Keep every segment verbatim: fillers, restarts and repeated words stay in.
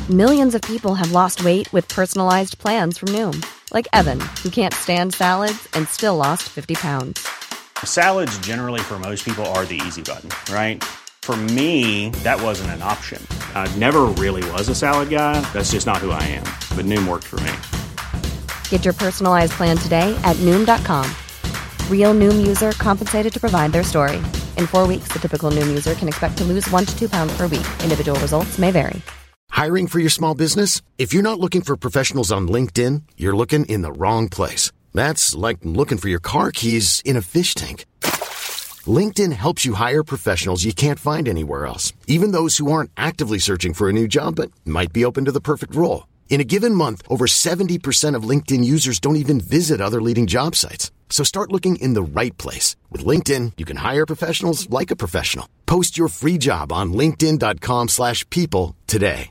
Millions of people have lost weight with personalized plans from Noom. Like Evan, who can't stand salads and still lost fifty pounds. Salads generally for most people are the easy button, right? For me, that wasn't an option. I never really was a salad guy. That's just not who I am. But Noom worked for me. Get your personalized plan today at Noom dot com. Real Noom user compensated to provide their story. In four weeks, the typical Noom user can expect to lose one to two pounds per week. Individual results may vary. Hiring for your small business? If you're not looking for professionals on LinkedIn, you're looking in the wrong place. That's like looking for your car keys in a fish tank. LinkedIn helps you hire professionals you can't find anywhere else, even those who aren't actively searching for a new job but might be open to the perfect role. In a given month, over seventy percent of LinkedIn users don't even visit other leading job sites. So start looking in the right place. With LinkedIn, you can hire professionals like a professional. Post your free job on linkedin dot com slash people today.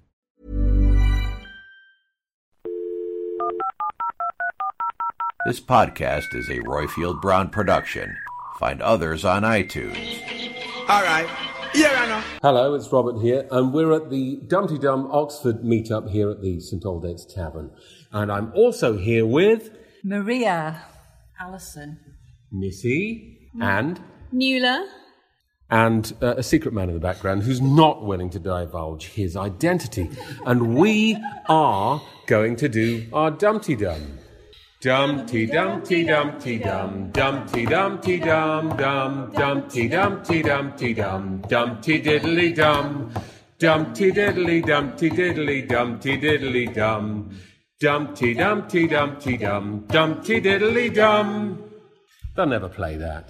This podcast is a Royfield Brown production. Find others on iTunes. All right. Yeah, I know. Hello, it's Robert here, and we're at the Dumpty Dum Oxford meetup here at the St Aldate's Tavern. And I'm also here with... Maria. Alison. Missy. And... Nuala. And uh, a secret man in the background who's not willing to divulge his identity. And we are going to do our Dumpty Dum. Dumpty Dumpty Dumpty Dum, Dumpty Dumpty Dum, Dum, Dumpty Dumpty Dumpty Dum, Dumpty Diddly Dum, Dumpty Diddly Dumpty Diddly Dumpty Diddly Dum, Dumpty Dumpty Dumpty Dum, Dumpty Diddly Dum. They'll never play that.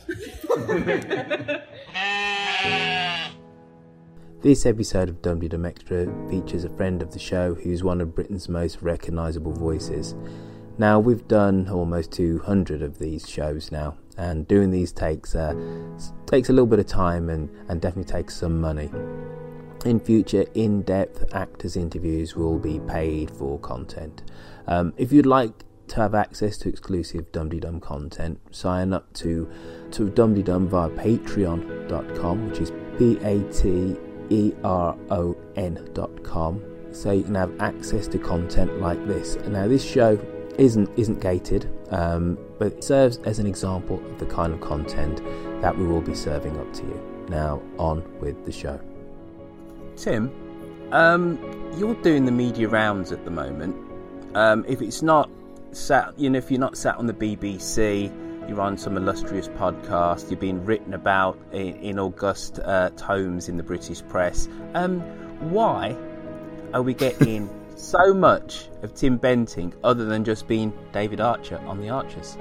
This episode of Dumpty Dum Extra features a friend of the show who's one of Britain's most recognisable voices. Now, we've done almost two hundred of these shows now, and doing these takes uh, takes a little bit of time and, and definitely takes some money. In future, in-depth actors' interviews will be paid for content. Um, if you'd like to have access to exclusive Dumpty Dum content, sign up to, to Dumpty Dum via patreon dot com, which is P A T E R O N dot com, so you can have access to content like this. Now, this show isn't isn't gated, um, but it serves as an example of the kind of content that we will be serving up to you. Now, on with the show. Tim, um, you're doing the media rounds at the moment. Um, if it's not sat, you know, if you're not sat on the B B C, you're on some illustrious podcast, you're being written about in, in august uh, tomes in the British press. Um, why are we getting so much of Tim Benting other than just being David Archer on The Archers?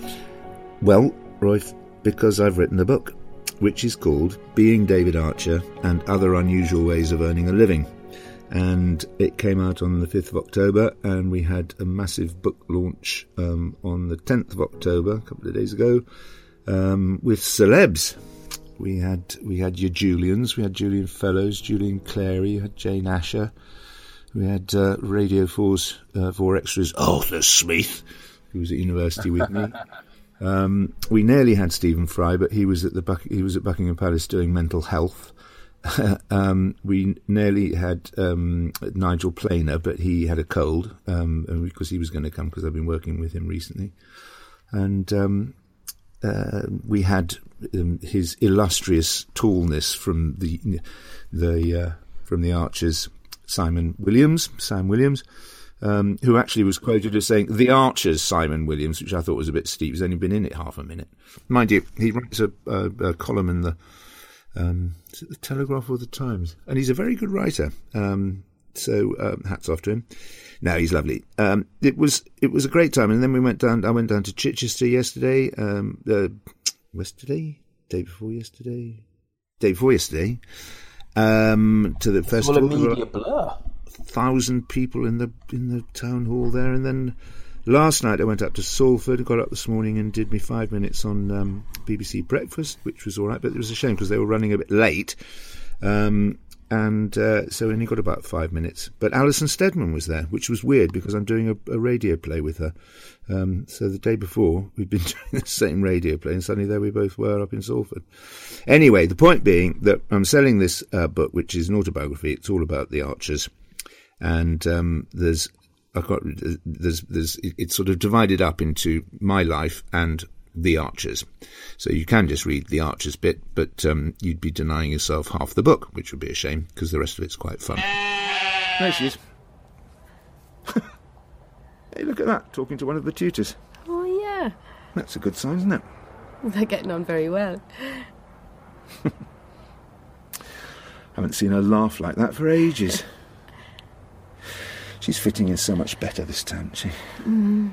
Well, Roy, because I've written a book, which is called Being David Archer and Other Unusual Ways of Earning a Living. And it came out on the fifth of October, and we had a massive book launch um, on the tenth of October, a couple of days ago, um, with celebs. We had we had your Julians, we had Julian Fellows, Julian Clary, we had Jane Asher. We had uh, Radio four's uh, four extras, Arthur Smith, who was at university with me. Um, we nearly had Stephen Fry, but he was at the Buck- he was at Buckingham Palace doing mental health. um, we nearly had um, Nigel Planer, but he had a cold um, and because he was going to come because I've been working with him recently. And um, uh, we had um, his illustrious tallness from the the uh, from the Archers. Simon Williams, Sam Williams, um, who actually was quoted as saying, "The Archers, Simon Williams," which I thought was a bit steep. He's only been in it half a minute. Mind you, he writes a, a, a column in the, um, is it the Telegraph or the Times? And he's a very good writer. Um, so um, hats off to him. No, he's lovely. Um, it was it was a great time. And then we went down, I went down to Chichester yesterday, um, uh, yesterday? Day before yesterday? Day before yesterday. Um, to the festival, well, a media blur. Thousand people in the in the town hall there, and then last night I went up to Salford. Got up this morning and did me five minutes on um, B B C Breakfast, which was all right, but it was a shame because they were running a bit late, um, and uh, so I only got about five minutes. But Alison Steadman was there, which was weird because I'm doing a, a radio play with her. Um, so the day before we'd been doing the same radio play, and suddenly there we both were up in Salford. Anyway, the point being that I'm selling this uh, book, which is an autobiography. It's all about the Archers. and um, there's I've got there's there's it's sort of divided up into my life and The Archers. So you can just read The Archers bit, but um, you'd be denying yourself half the book, which would be a shame, because the rest of it's quite fun. There she is. Hey, look at that, talking to one of the tutors. Oh, yeah. That's a good sign, isn't it? They're getting on very well. Haven't seen her laugh like that for ages. She's fitting in so much better this time, isn't she? Mm.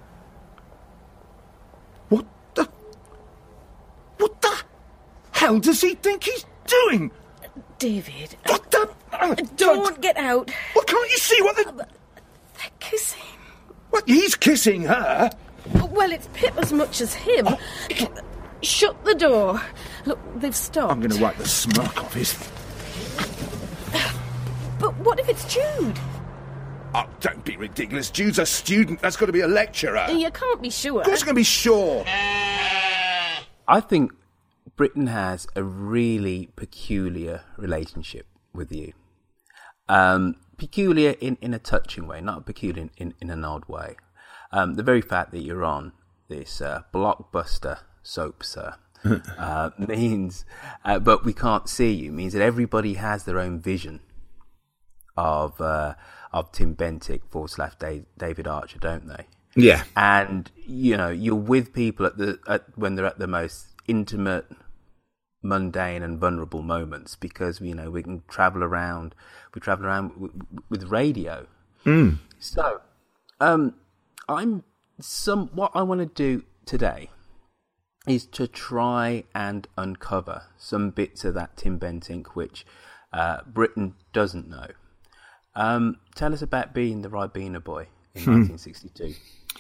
What the... What the hell does he think he's doing? David... What the... Uh, don't, don't get out. Well, can't you see what they... They're kissing. What, he's kissing her? Well, it's Pip as much as him. Shut the door. Look, they've stopped. I'm going to wipe the smirk off his... But what if it's Jude? Oh, don't be ridiculous. Jude's a student. That's got to be a lecturer. You can't be sure. Of course I can be sure. I think Britain has a really peculiar relationship with you. Um, peculiar in, in a touching way, not peculiar in, in, in an odd way. Um, the very fact that you're on this uh, blockbuster soap, sir, uh, means, uh, but we can't see you, means that everybody has their own vision of uh, of Tim Bentinck forward slash David Archer, don't they? Yeah. And, you know, you're with people at the at, when they're at the most intimate, mundane and vulnerable moments, because, you know, we can travel around, we travel around w- w- with radio. Mm. So, um, I'm some, what I want to do today is to try and uncover some bits of that Tim Bentinck which uh, Britain doesn't know. Um, tell us about being the Ribena boy in Hmm. nineteen sixty-two.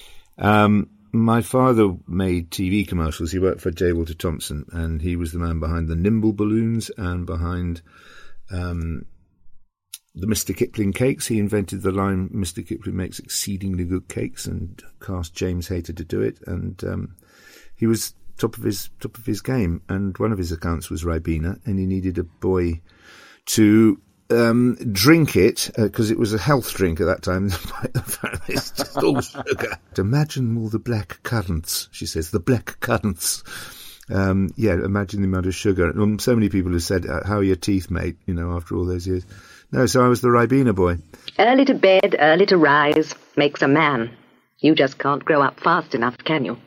Um, my father made T V commercials. He worked for J. Walter Thompson, and he was the man behind the Nimble balloons and behind um, the Mister Kipling cakes. He invented the line, Mister Kipling makes exceedingly good cakes, and cast James Hayter to do it. And um, he was top of his top of his game. And one of his accounts was Ribena, and he needed a boy to Um, drink it, because uh, it was a health drink at that time. It's just all sugar. Imagine all the black currants, she says, the black currants. Um, yeah, imagine the amount of sugar. And so many people have said, uh, how are your teeth, mate, you know, after all those years. No, so I was the Ribena boy. Early to bed, early to rise makes a man. You just can't grow up fast enough, can you?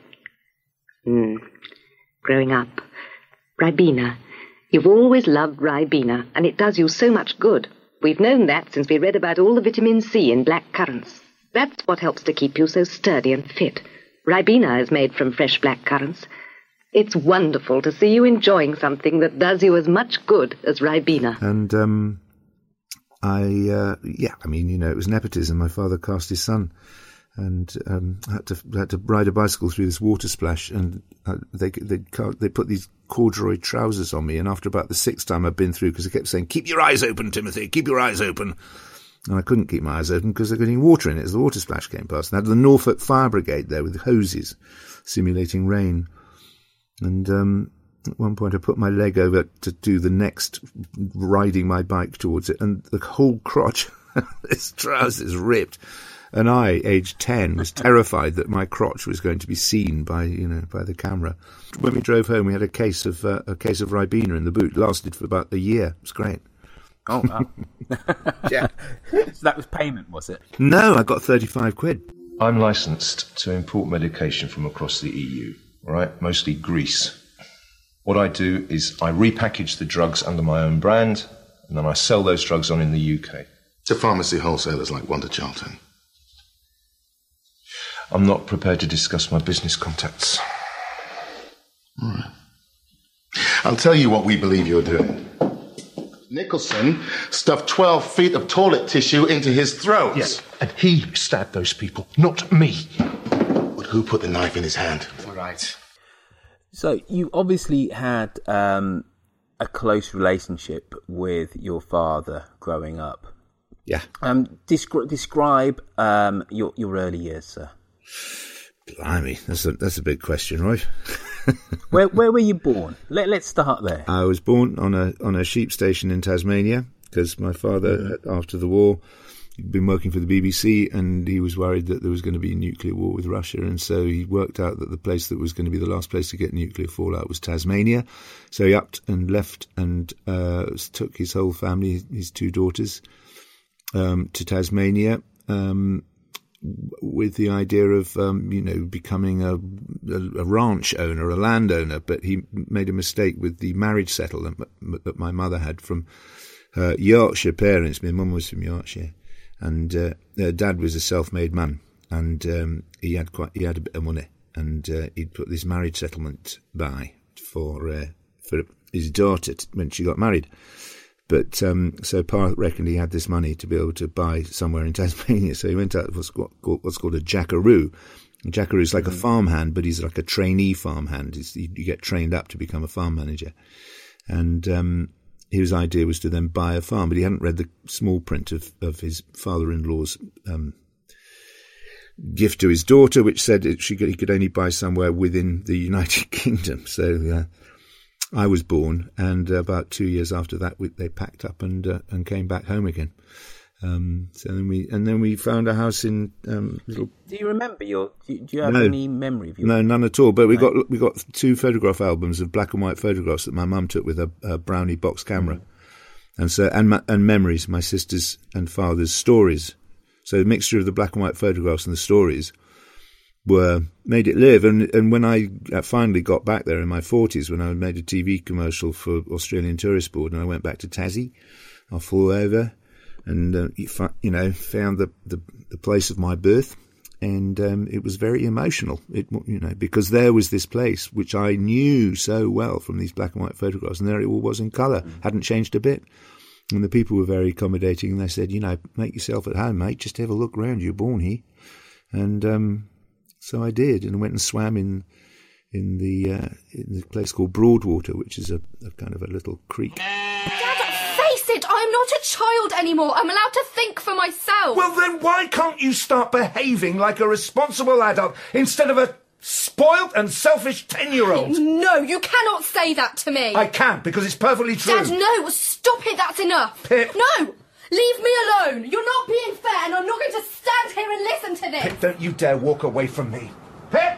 Hmm. Growing up. Ribena. You've always loved Ribena, and it does you so much good. We've known that since we read about all the vitamin C in black currants. That's what helps to keep you so sturdy and fit. Ribena is made from fresh black currants. It's wonderful to see you enjoying something that does you as much good as Ribena. And, um, I, uh, yeah, I mean, you know, it was nepotism. My father cast his son, and um, had to had to ride a bicycle through this water splash, and uh, they they they put these corduroy trousers on me, and after about the sixth time I'd been through, because they kept saying, keep your eyes open, Timothy, keep your eyes open. And I couldn't keep my eyes open because there was getting water in it as the water splash came past. And I had the Norfolk Fire Brigade there with hoses simulating rain. And um, at one point I put my leg over to do the next, riding my bike towards it, and the whole crotch, this trousers ripped. And I, aged ten, was terrified that my crotch was going to be seen by, you know, by the camera. When we drove home, we had a case of uh, a case of Ribena in the boot. It lasted for about a year. It was great. Oh, wow. Yeah. So that was payment, was it? No, I got thirty-five quid. I'm licensed to import medication from across the E U, all right? Mostly Greece. What I do is I repackage the drugs under my own brand, and then I sell those drugs on in the U K. To pharmacy wholesalers like Wanda Charlton. I'm not prepared to discuss my business contacts. All right. I'll tell you what we believe you're doing. Nicholson stuffed twelve feet of toilet tissue into his throat. Yes, and he stabbed those people, not me. But who put the knife in his hand? All right. So you obviously had um, a close relationship with your father growing up. Yeah. Um, descri- describe um, your your early years, sir. Blimey, that's a that's a big question, right? where where were you born? Let let's start there. I was born on a on a sheep station in Tasmania because my father, mm-hmm. after the war, he'd been working for the B B C, and he was worried that there was going to be a nuclear war with Russia, and so he worked out that the place that was going to be the last place to get nuclear fallout was Tasmania. So he upped and left and uh, took his whole family, his two daughters, um, to Tasmania, um, with the idea of, um, you know, becoming a, a, a ranch owner, a landowner. But he made a mistake with the marriage settlement that my mother had from her Yorkshire parents. My mum was from Yorkshire. And uh, uh, Dad was a self-made man, and um, he had quite he had a bit of money, and uh, he'd put this marriage settlement by for uh, for his daughter t- when she got married. But um, so Pa reckoned he had this money to be able to buy somewhere in Tasmania, so he went out what's called, what's called a jackaroo. A jackaroo is like mm. a farmhand, but he's like a trainee farmhand. He's, you get trained up to become a farm manager, and um, his idea was to then buy a farm, but he hadn't read the small print of, of his father-in-law's um, gift to his daughter, which said it, she could, he could only buy somewhere within the United Kingdom. So uh, I was born, and uh, about two years after that, we, they packed up and uh, and came back home again. Um, so then we and then we found a house in. Um, little... Do you remember your? Do you, do you have no, any memory of your? No, none at all. But we no. got we got two photograph albums of black and white photographs that my mum took with a, a Brownie box camera, mm-hmm. and so and and memories, my sister's and father's stories. So the mixture of the black and white photographs and the stories were made it live. And and when I finally got back there in my forties, when I made a T V commercial for Australian Tourist Board, and I went back to Tassie, I flew over. And, uh, you know, found the, the, the place of my birth, and um, it was very emotional, it, you know, because there was this place which I knew so well from these black and white photographs, and there it all was in colour, mm. hadn't changed a bit. And the people were very accommodating, and they said, you know, make yourself at home, mate, just have a look round, you're born here. And um, so I did, and went and swam in in the, uh, in the place called Broadwater, which is a, a kind of a little creek. I'm not a child anymore. I'm allowed to think for myself. Well, then why can't you start behaving like a responsible adult instead of a spoilt and selfish ten-year-old? No, you cannot say that to me. I can't, because it's perfectly true. Dad, no, stop it, that's enough. Pip. No, leave me alone. You're not being fair, and I'm not going to stand here and listen to this. Pip, don't you dare walk away from me. Pip!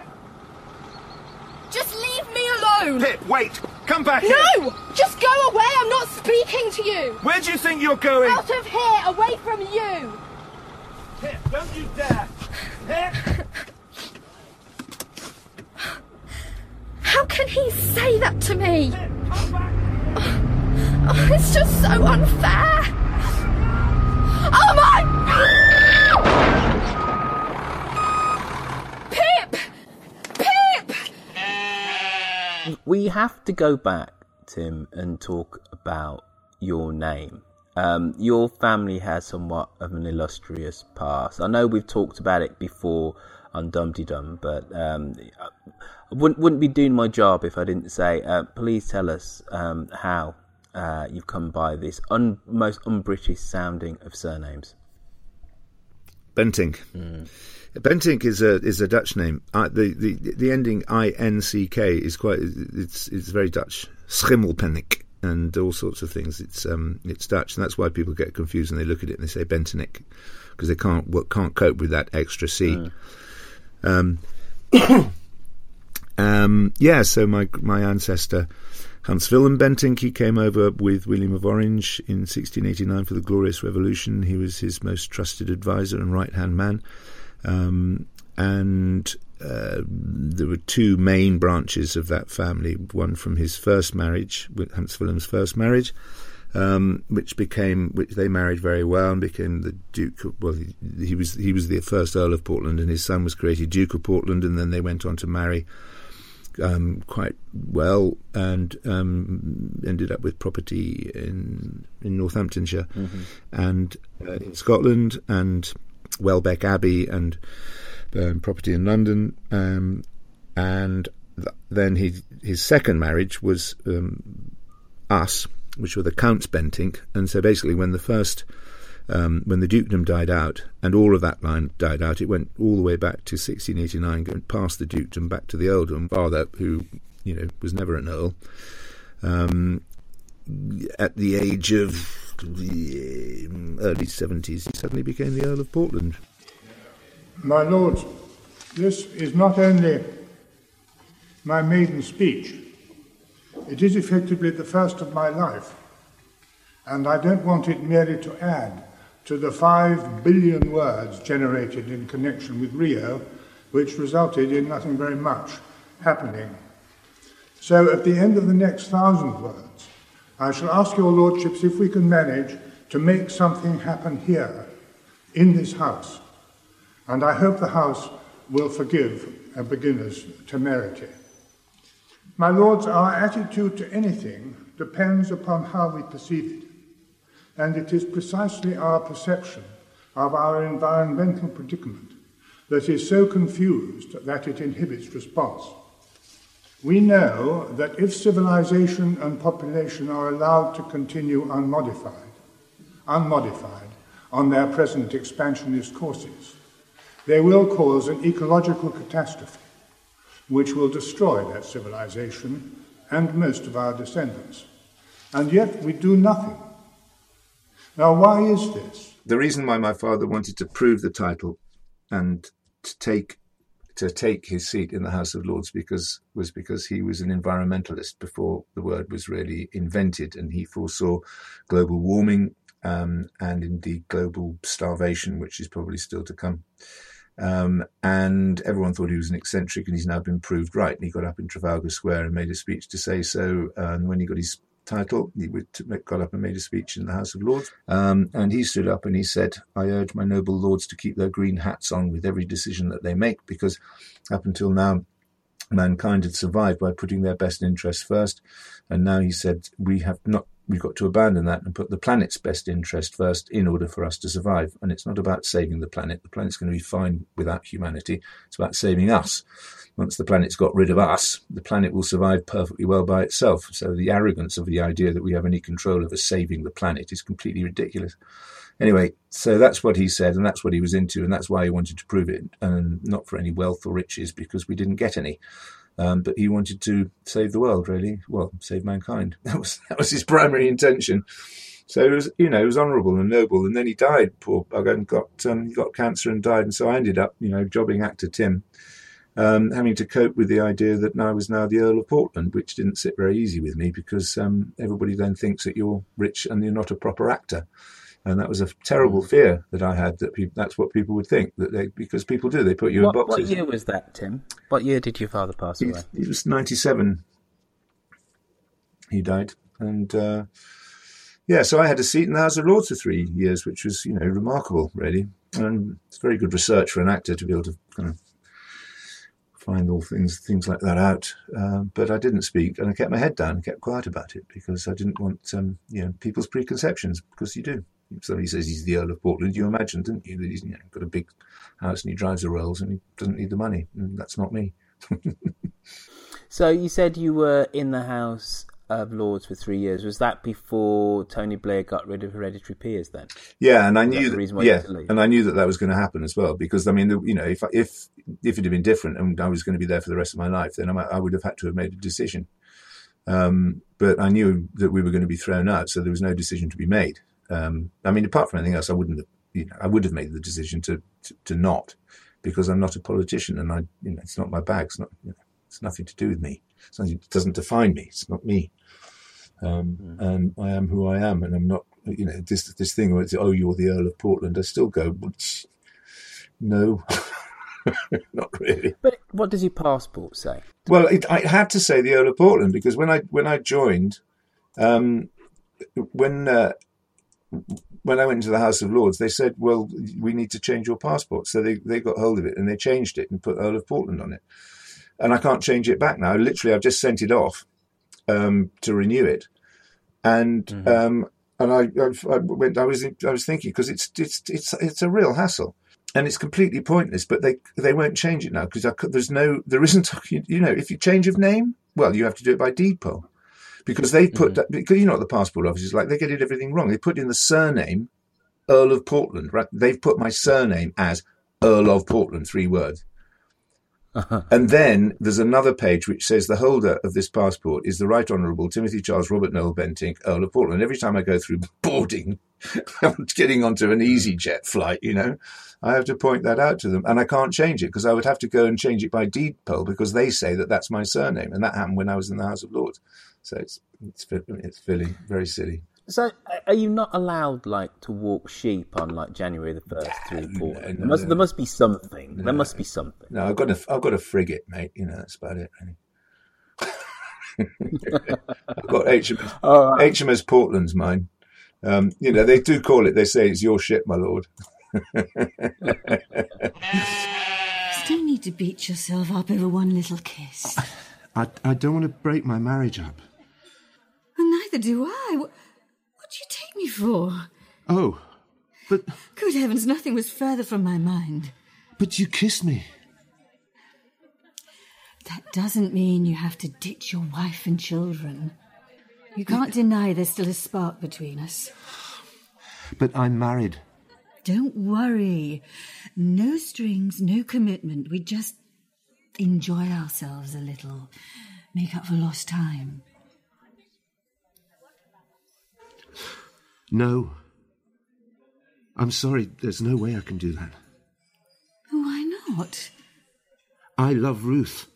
Just leave me alone. Pip, wait. Come back no! here. No! Just go away. I'm not speaking to you. Where do you think you're going? Out of here, away from you. Pip, don't you dare. Pip! How can he say that to me? Pip, come back. Oh, it's just so unfair. Oh, my... Pip! We have to go back, Tim, and talk about your name. Um, your family has somewhat of an illustrious past. I know we've talked about it before on Dumpty Dum, but um, I wouldn't, wouldn't be doing my job if I didn't say, uh, please tell us um, how uh, you've come by this un- most un-British sounding of surnames. Bentinck. Mm. Bentinck is a is a Dutch name. Uh, the, the the ending I N C K is quite it's it's very Dutch. Schimmelpenninck and all sorts of things. It's um it's Dutch, and that's why people get confused and they look at it and they say Bentinck, because they can't well, can't cope with that extra C. Mm. Um, um yeah. So my my ancestor Hans Willem Bentinck, he came over with William of Orange in sixteen eighty-nine for the Glorious Revolution. He was his most trusted advisor and right hand man. Um, and uh, there were two main branches of that family. One from his first marriage, Hans Willem's first marriage, um, which became, which they married very well and became the Duke of, well, he, he was he was the first Earl of Portland, and his son was created Duke of Portland, and then they went on to marry um, quite well and um, ended up with property in in Northamptonshire mm-hmm. and uh, in Scotland, and Welbeck Abbey, and um, property in London, um, and th- then he, his second marriage was um, us, which were the Counts Bentinck, and so basically when the first, um, when the dukedom died out, and all of that line died out, it went all the way back to sixteen eighty-nine, going past the dukedom back to the earldom. Father, who you know was never an earl, um, at the age of the early seventies, he suddenly became the Earl of Portland. My lords, this is not only my maiden speech, it is effectively the first of my life, and I don't want it merely to add to the five billion words generated in connection with Rio, which resulted in nothing very much happening. So at the end of the next thousand words, I shall ask your lordships if we can manage to make something happen here, in this house, and I hope the House will forgive a beginner's temerity. My lords, our attitude to anything depends upon how we perceive it, and it is precisely our perception of our environmental predicament that is so confused that it inhibits response. We know that if civilization and population are allowed to continue unmodified, unmodified on their present expansionist courses, they will cause an ecological catastrophe which will destroy that civilization and most of our descendants. And yet we do nothing. Now, why is this? The reason why my father wanted to prove the title and to take to take his seat in the House of Lords because was because he was an environmentalist before the word was really invented, and he foresaw global warming um, and indeed global starvation, which is probably still to come. Um, and everyone thought he was an eccentric, and he's now been proved right. And he got up in Trafalgar Square and made a speech to say so. And when he got his title, he got up and made a speech in the House of Lords. Um, and he stood up and he said, "I urge my noble lords to keep their green hats on with every decision that they make, because up until now, mankind had survived by putting their best interests first. And now," he said, we have not we've got to abandon that and put the planet's best interest first in order for us to survive. And it's not about saving the planet. The planet's going to be fine without humanity. It's about saving us. Once the planet's got rid of us, the planet will survive perfectly well by itself. So the arrogance of the idea that we have any control over saving the planet is completely ridiculous. Anyway, so that's what he said, and that's what he was into, and that's why he wanted to prove it, and not for any wealth or riches, because we didn't get any. Um, but he wanted to save the world, really. Well, save mankind. That was that was his primary intention. So it was, you know, it was honourable and noble. And then he died, poor bugger, and got um, he got cancer and died. And so I ended up, you know, jobbing actor Tim, um, having to cope with the idea that I was now the Earl of Portland, which didn't sit very easy with me, because um, everybody then thinks that you're rich and you're not a proper actor. And that was a terrible fear that I had, that people, that's what people would think, that they, because people do, they put you what, in boxes. What year was that, Tim? What year did your father pass away? He, he was ninety-seven. He died. And, uh, yeah, so I had a seat in the House of Lords for three years, which was, you know, remarkable, really. And it's very good research for an actor to be able to kind of find all things things like that out. Uh, but I didn't speak, and I kept my head down and kept quiet about it, because I didn't want, um, you know, people's preconceptions, because you do. Somebody says he's the Earl of Portland, you imagine, didn't you, that he's, you know, got a big house and he drives a Rolls and he doesn't need the money. And that's not me. So you said you were in the House of Lords for three years. Was that before Tony Blair got rid of hereditary peers then? Yeah, and I was knew that, that, that yeah, and I knew that that was going to happen as well, because I mean, the, you know, if if if it had been different and I was going to be there for the rest of my life, then I, might, I would have had to have made a decision. Um, but I knew that we were going to be thrown out, so there was no decision to be made. Um, I mean, apart from anything else, I wouldn't have, you know, I would have made the decision to, to, to not, because I'm not a politician, and I, you know, it's not my bag. It's not, you know, it's nothing to do with me. It's nothing, it doesn't define me. It's not me. Um, mm. And I am who I am, and I'm not, you know, this, this thing where it's, oh, you're the Earl of Portland. I still go, no, not really. But what does your passport say? Well, it, I had to say the Earl of Portland, because when I, when I joined, um, when, uh, when I went into the House of Lords, they said, well, we need to change your passport. So they, they got hold of it and they changed it and put Earl of Portland on it. And I can't change it back now. Literally, I've just sent it off um, to renew it. And mm-hmm. um, and I, I, I went. I was I was thinking, because it's it's it's it's a real hassle, and it's completely pointless. But they they won't change it now, because there's no there isn't you know if you change of name, well, you have to do it by deed poll. Because they put, mm-hmm. because you know what the passport office is like, they get everything wrong. They put in the surname, Earl of Portland, right? They've put my surname as Earl of Portland, three words. And then there's another page which says the holder of this passport is the Right Honourable Timothy Charles Robert Noel Bentinck, Earl of Portland. Every time I go through boarding, I'm getting onto an EasyJet flight, you know, I have to point that out to them. And I can't change it because I would have to go and change it by deed poll because they say that that's my surname. And that happened when I was in the House of Lords. So it's it's, it's really very silly. So, are you not allowed, like, to walk sheep on, like, January the first through Portland? No, no, there, must, no. there must be something. No. There must be something. No, I've got a, I've got a frigate, mate. You know, that's about it, really. I've got H M S, oh, right. H M S Portland's mine. Um, you know, they do call it, they say it's your ship, my lord. Still need to beat yourself up over one little kiss. I, I don't want to break my marriage up. And neither do I. What, what do you take me for? Oh, but... Good heavens, nothing was further from my mind. But you kissed me. That doesn't mean you have to ditch your wife and children. You can't deny there's still a spark between us. But I'm married. Don't worry. No strings, no commitment. We just enjoy ourselves a little. Make up for lost time. No. I'm sorry, there's no way I can do that. Why not? I love Ruth.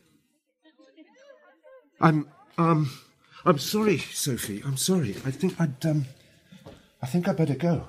I'm, um, I'm sorry, Sophie, I'm sorry. I think I'd, um, I think I'd better go.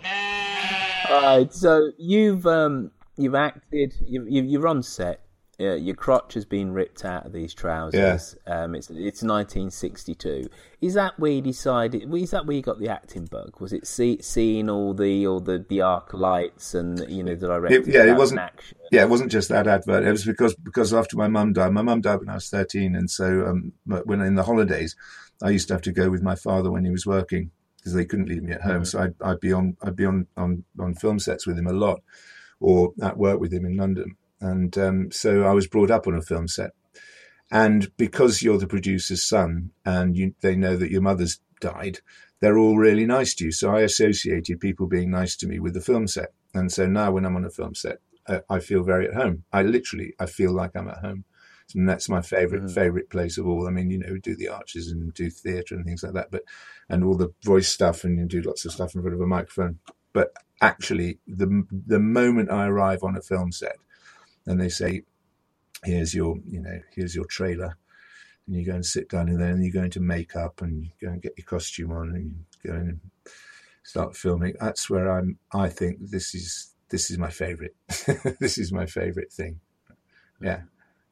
Alright, so you've, um, you've acted, you, you, you're on set. Uh, your crotch has been ripped out of these trousers. Yeah. Um, it's it's nineteen sixty-two. Is that where you decided? Is that where you got the acting bug? Was it see, seeing all the all the, the arc lights and you know the director? Yeah, it wasn't. Action? Yeah, it wasn't just that advert. It was because because after my mum died, my mum died when I was thirteen, and so um, when in the holidays, I used to have to go with my father when he was working because they couldn't leave me at home. Mm-hmm. So I'd I'd be on I'd be on, on on film sets with him a lot, or at work with him in London. And um, so I was brought up on a film set. And because you're the producer's son and you, they know that your mother's died, they're all really nice to you. So I associated people being nice to me with the film set. And so now when I'm on a film set, uh, I feel very at home. I literally, I feel like I'm at home. And that's my favourite, mm-hmm. favourite place of all. I mean, you know, we do the Arches and do theatre and things like that, but and all the voice stuff and you do lots of stuff in front of a microphone. But actually, the the moment I arrive on a film set, and they say, here's your, you know, here's your trailer. And you go and sit down in there and you go into makeup and you go and get your costume on and you go and start filming. That's where I'm, I think this is, this is my favourite. This is my favourite thing. Yeah.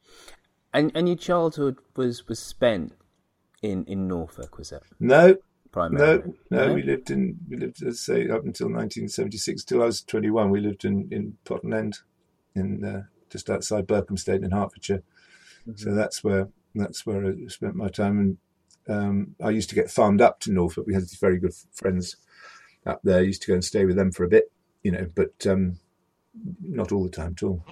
And and your childhood was, was spent in, in Norfolk, was it? No. Primarily. No, no, no, we lived in, we lived, let's say, up until nineteen seventy-six, till I was twenty-one, we lived in, in Potton End. In uh, just outside Berkhamsted in Hertfordshire, mm-hmm. So that's where that's where I spent my time. And um, I used to get farmed up to Norfolk. We had these very good friends up there. I used to go and stay with them for a bit, you know, but um, not all the time at all.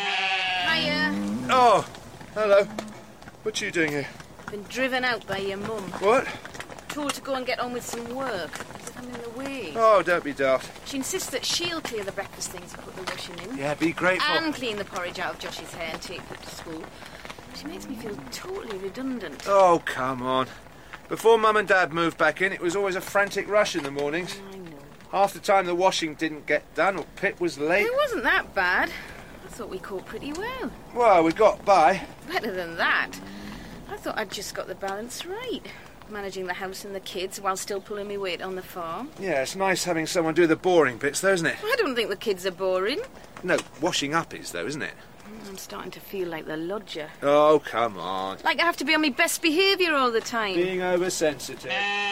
Hiya. Oh, hello. What are you doing here? Been driven out by your mum. What? Told to go and get on with some work. As if I'm in the way. Oh, don't be daft. She insists that she'll clear the breakfast things and put the washing in. Yeah, be grateful. And clean the porridge out of Josh's hair and take it to school. She makes me feel totally redundant. Oh, come on. Before Mum and Dad moved back in, it was always a frantic rush in the mornings. I know. Half the time the washing didn't get done or Pip was late. It wasn't that bad. I thought we caught pretty well. Well, we got by. Better than that. I thought I'd just got the balance right. Managing the house and the kids while still pulling me weight on the farm. Yeah, it's nice having someone do the boring bits, though, isn't it? I don't think the kids are boring. No, washing up is, though, isn't it? I'm starting to feel like the lodger. Oh, come on. Like I have to be on my best behaviour all the time. Being oversensitive.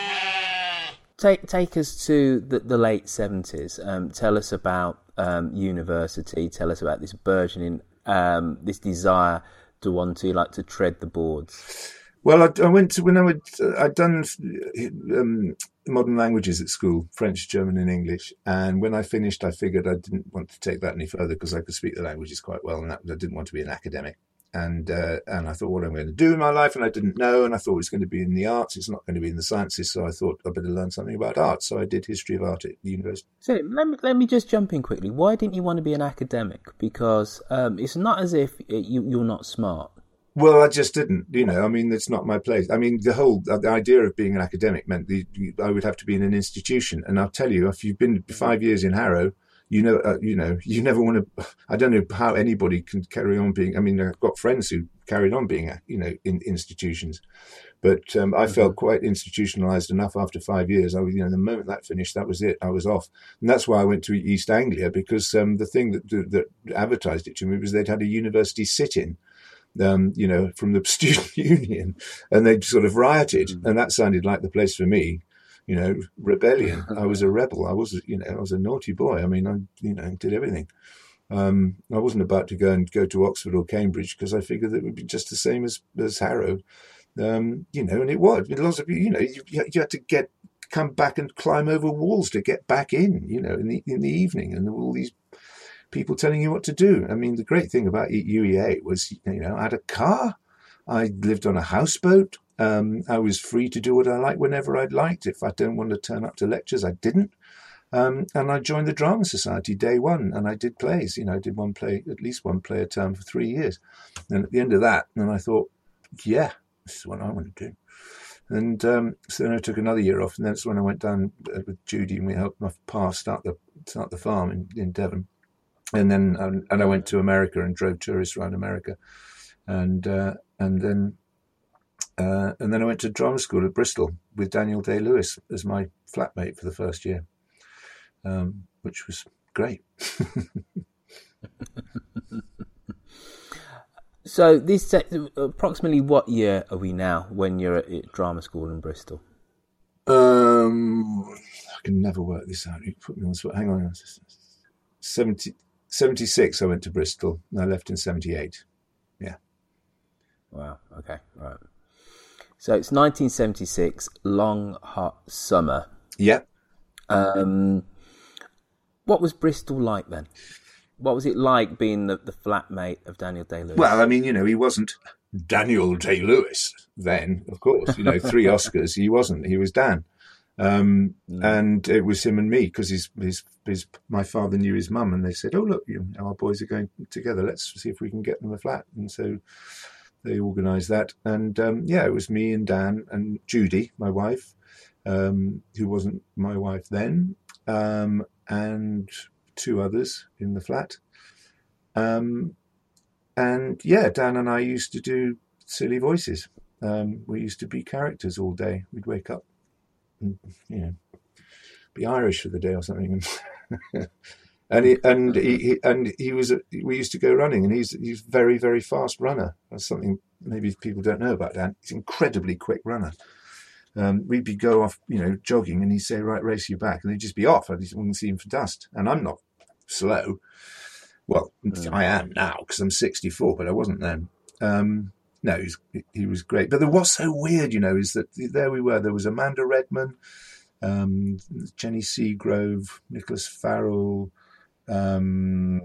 Take take us to the, the late seventies. Um, tell us about um, university. Tell us about this burgeoning, um, this desire to want to like to tread the boards. Well, I, I went to when I would uh, I'd done um, modern languages at school, French, German, and English. And when I finished, I figured I didn't want to take that any further because I could speak the languages quite well, and that, I didn't want to be an academic. and uh, and I thought, what am I going to do in my life? And I didn't know, and I thought it was going to be in the arts. It's not going to be in the sciences, so I thought I better learn something about art. So I did history of art at the university. So let me let me just jump in quickly. Why didn't you want to be an academic? Because um, it's not as if you, you're not smart. Well, I just didn't, you know, I mean, it's not my place. I mean, the whole the idea of being an academic meant the, I would have to be in an institution. And I'll tell you, if you've been five years in Harrow, you know, uh, you know, you never want to, I don't know how anybody can carry on being, I mean, I've got friends who carried on being, you know, in institutions. But um, I mm-hmm. felt quite institutionalized enough after five years. I was, you know, the moment that finished, that was it. I was off. And that's why I went to East Anglia, because um, the thing that, that advertised it to me was they'd had a university sit-in. Um, you know, from the student union, and they sort of rioted, mm. and that sounded like the place for me. You know, rebellion. I was a rebel. I was, you know, I was a naughty boy. I mean, I, you know, did everything. Um, I wasn't about to go and go to Oxford or Cambridge because I figured that it would be just the same as as Harrow. Um, you know, and it was. Lots of you know, you, you had to get come back and climb over walls to get back in. You know, in the in the evening, and all these people telling you what to do. I mean, the great thing about U E A was, you know, I had a car, I lived on a houseboat, um, I was free to do what I liked whenever I'd liked. If I don't want to turn up to lectures, I didn't. Um, and I joined the Drama Society day one, and I did plays. You know, I did one play, at least one play a term for three years. And at the end of that, then I thought, yeah, this is what I want to do. And um, so then I took another year off, and that's when I went down with Judy, and we helped my pa start the start the farm in, in Devon. And then, um, and I went to America and drove tourists around America, and uh, and then, uh, and then I went to drama school at Bristol with Daniel Day-Lewis as my flatmate for the first year, um, which was great. So, this approximately what year are we now when you're at, at drama school in Bristol? Um, I can never work this out. You put me on the spot. Hang on, seventy. seventy-six I went to Bristol, and I left in seventy-eight. Yeah. Wow, okay, right. So it's nineteen seventy-six, long, hot summer. Yeah. Um, what was Bristol like then? What was it like being the, the flatmate of Daniel Day-Lewis? Well, I mean, you know, he wasn't Daniel Day-Lewis then, of course. You know, three Oscars, he wasn't. He was Dan. Um, mm. And it was him and me, because his, his, his, my father knew his mum, and they said, oh, look, you know, our boys are going together. Let's see if we can get them a flat. And so they organised that. And, um, yeah, it was me and Dan and Judy, my wife, um, who wasn't my wife then, um, and two others in the flat. Um, and, yeah, Dan and I used to do silly voices. Um, we used to be characters all day. We'd wake up and, you know, be Irish for the day or something, and he and he, he and he was. A, we used to go running, and he's he's very very fast runner. That's something maybe people don't know about Dan. He's an incredibly quick runner. Um, we'd be go off, you know, jogging, and he'd say, "Right, race you back," and they'd just be off. I just wouldn't see him for dust. And I'm not slow. Well, mm. I am now because I'm sixty-four, but I wasn't then. Um, No, he's, he was great. But what's so weird, you know, is that there we were. There was Amanda Redman, um, Jenny Seagrove, Nicholas Farrell, um,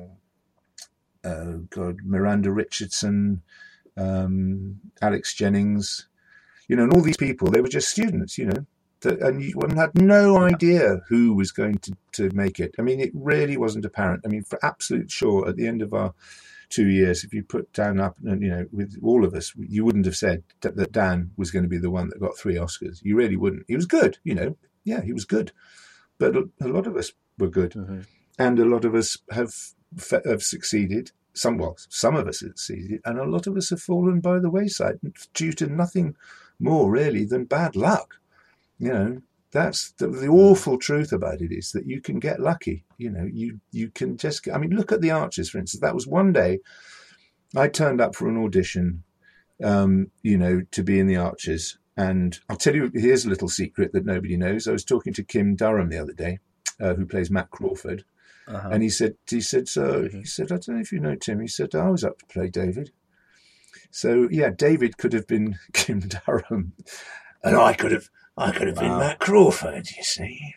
uh, God, Miranda Richardson, um, Alex Jennings, you know, and all these people, they were just students, you know, that, and you had no idea who was going to, to make it. I mean, it really wasn't apparent. I mean, for absolute sure, at the end of our two years, if you put Dan up, and you know, with all of us, you wouldn't have said that, that Dan was going to be the one that got three Oscars. You really wouldn't. He was good, you know. Yeah, he was good, but a, a lot of us were good, mm-hmm. and a lot of us have have succeeded. Some, well, some of us have succeeded, and a lot of us have fallen by the wayside due to nothing more really than bad luck. You know, that's the, the awful truth about it, is that you can get lucky. You know, you you can just get, I mean, look at the Archers, for instance. That was one day I turned up for an audition, um, you know, to be in the Archers. And I'll tell you, here's a little secret that nobody knows. I was talking to Kim Durham the other day, uh, who plays Matt Crawford. Uh-huh. And he said, he said, so he said, I don't know if you know Tim. He said, I was up to play David. So yeah, David could have been Kim Durham, and I could have, I could have wow. been Matt Crawford. You see,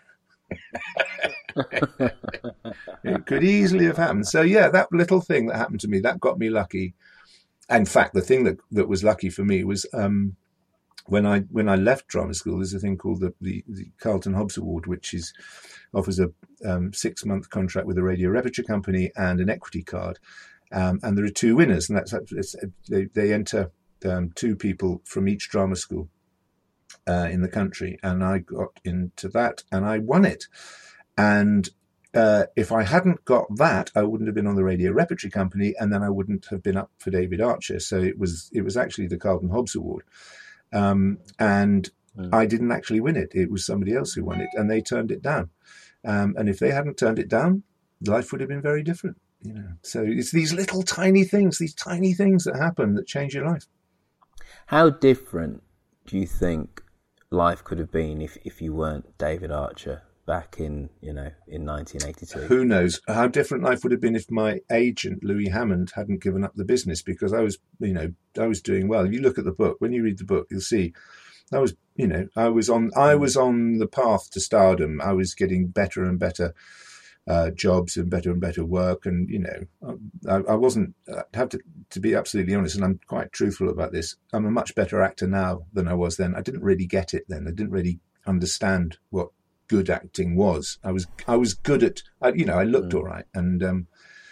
it could easily have happened. So yeah, that little thing that happened to me, that got me lucky. in fact, the thing that, that was lucky for me was um, when I when I left drama school, there's a thing called the, the, the Carlton Hobbs Award, which is offers a um, six-month contract with a radio repertory company and an equity card. Um, and there are two winners, and that's it's, they, they enter um, two people from each drama school uh, in the country. And I got into that, and I won it. And uh, if I hadn't got that, I wouldn't have been on the radio repertory company, and then I wouldn't have been up for David Archer. So it was it was actually the Carlton Hobbs Award, um, and mm. I didn't actually win it. It was somebody else who won it, and they turned it down. Um, and if they hadn't turned it down, life would have been very different. You know, so it's these little tiny things, these tiny things that happen that change your life. How different do you think life could have been if, if you weren't David Archer back in, you know, in nineteen eighty-two? Who knows how different life would have been if my agent, Louis Hammond, hadn't given up the business, because I was, you know, I was doing well. If you look at the book, when you read the book, you'll see I was, you know, I was on, I was on the path to stardom. I was getting better and better uh, jobs and better and better work. And, you know, I, I wasn't, I have to, to be absolutely honest, and I'm quite truthful about this. I'm a much better actor now than I was then. I didn't really get it then. I didn't really understand what good acting was. I was, I was good at, I, you know, I looked mm. all right, and, um,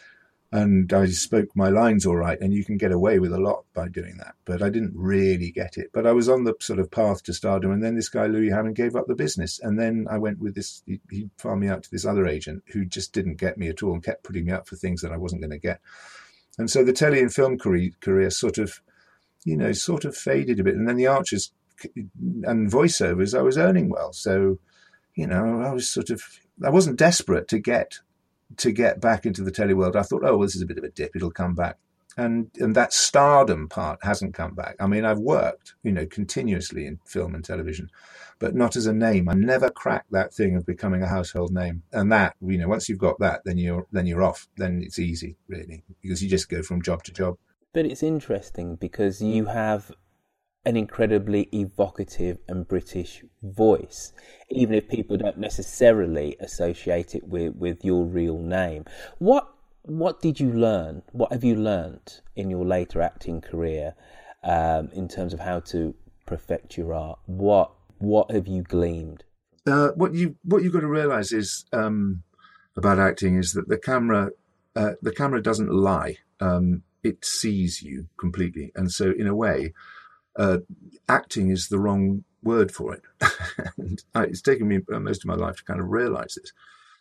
and I spoke my lines all right, and you can get away with a lot by doing that. But I didn't really get it. But I was on the sort of path to stardom, and then this guy, Louis Hammond, gave up the business. And then I went with this, he, he farmed me out to this other agent who just didn't get me at all and kept putting me up for things that I wasn't going to get. And so the telly and film career, career sort of, you know, sort of faded a bit. And then the Archers and voiceovers, I was earning well. So, you know, I was sort of, I wasn't desperate to get to get back into the telly world. I thought, oh, well, this is a bit of a dip. It'll come back. And and that stardom part hasn't come back. I mean, I've worked, you know, continuously in film and television, but not as a name. I never cracked that thing of becoming a household name. And that, you know, once you've got that, then you're then you're off. Then it's easy, really, because you just go from job to job. But it's interesting because you have an incredibly evocative and British voice, even if people don't necessarily associate it with, with your real name. What what did you learn? What have you learned in your later acting career um, in terms of how to perfect your art? What what have you gleaned? Uh, what you what you've got to realise is um, about acting is that the camera uh, the camera doesn't lie. Um, it sees you completely, and so in a way, Uh, acting is the wrong word for it. And I, it's taken me most of my life to kind of realise this,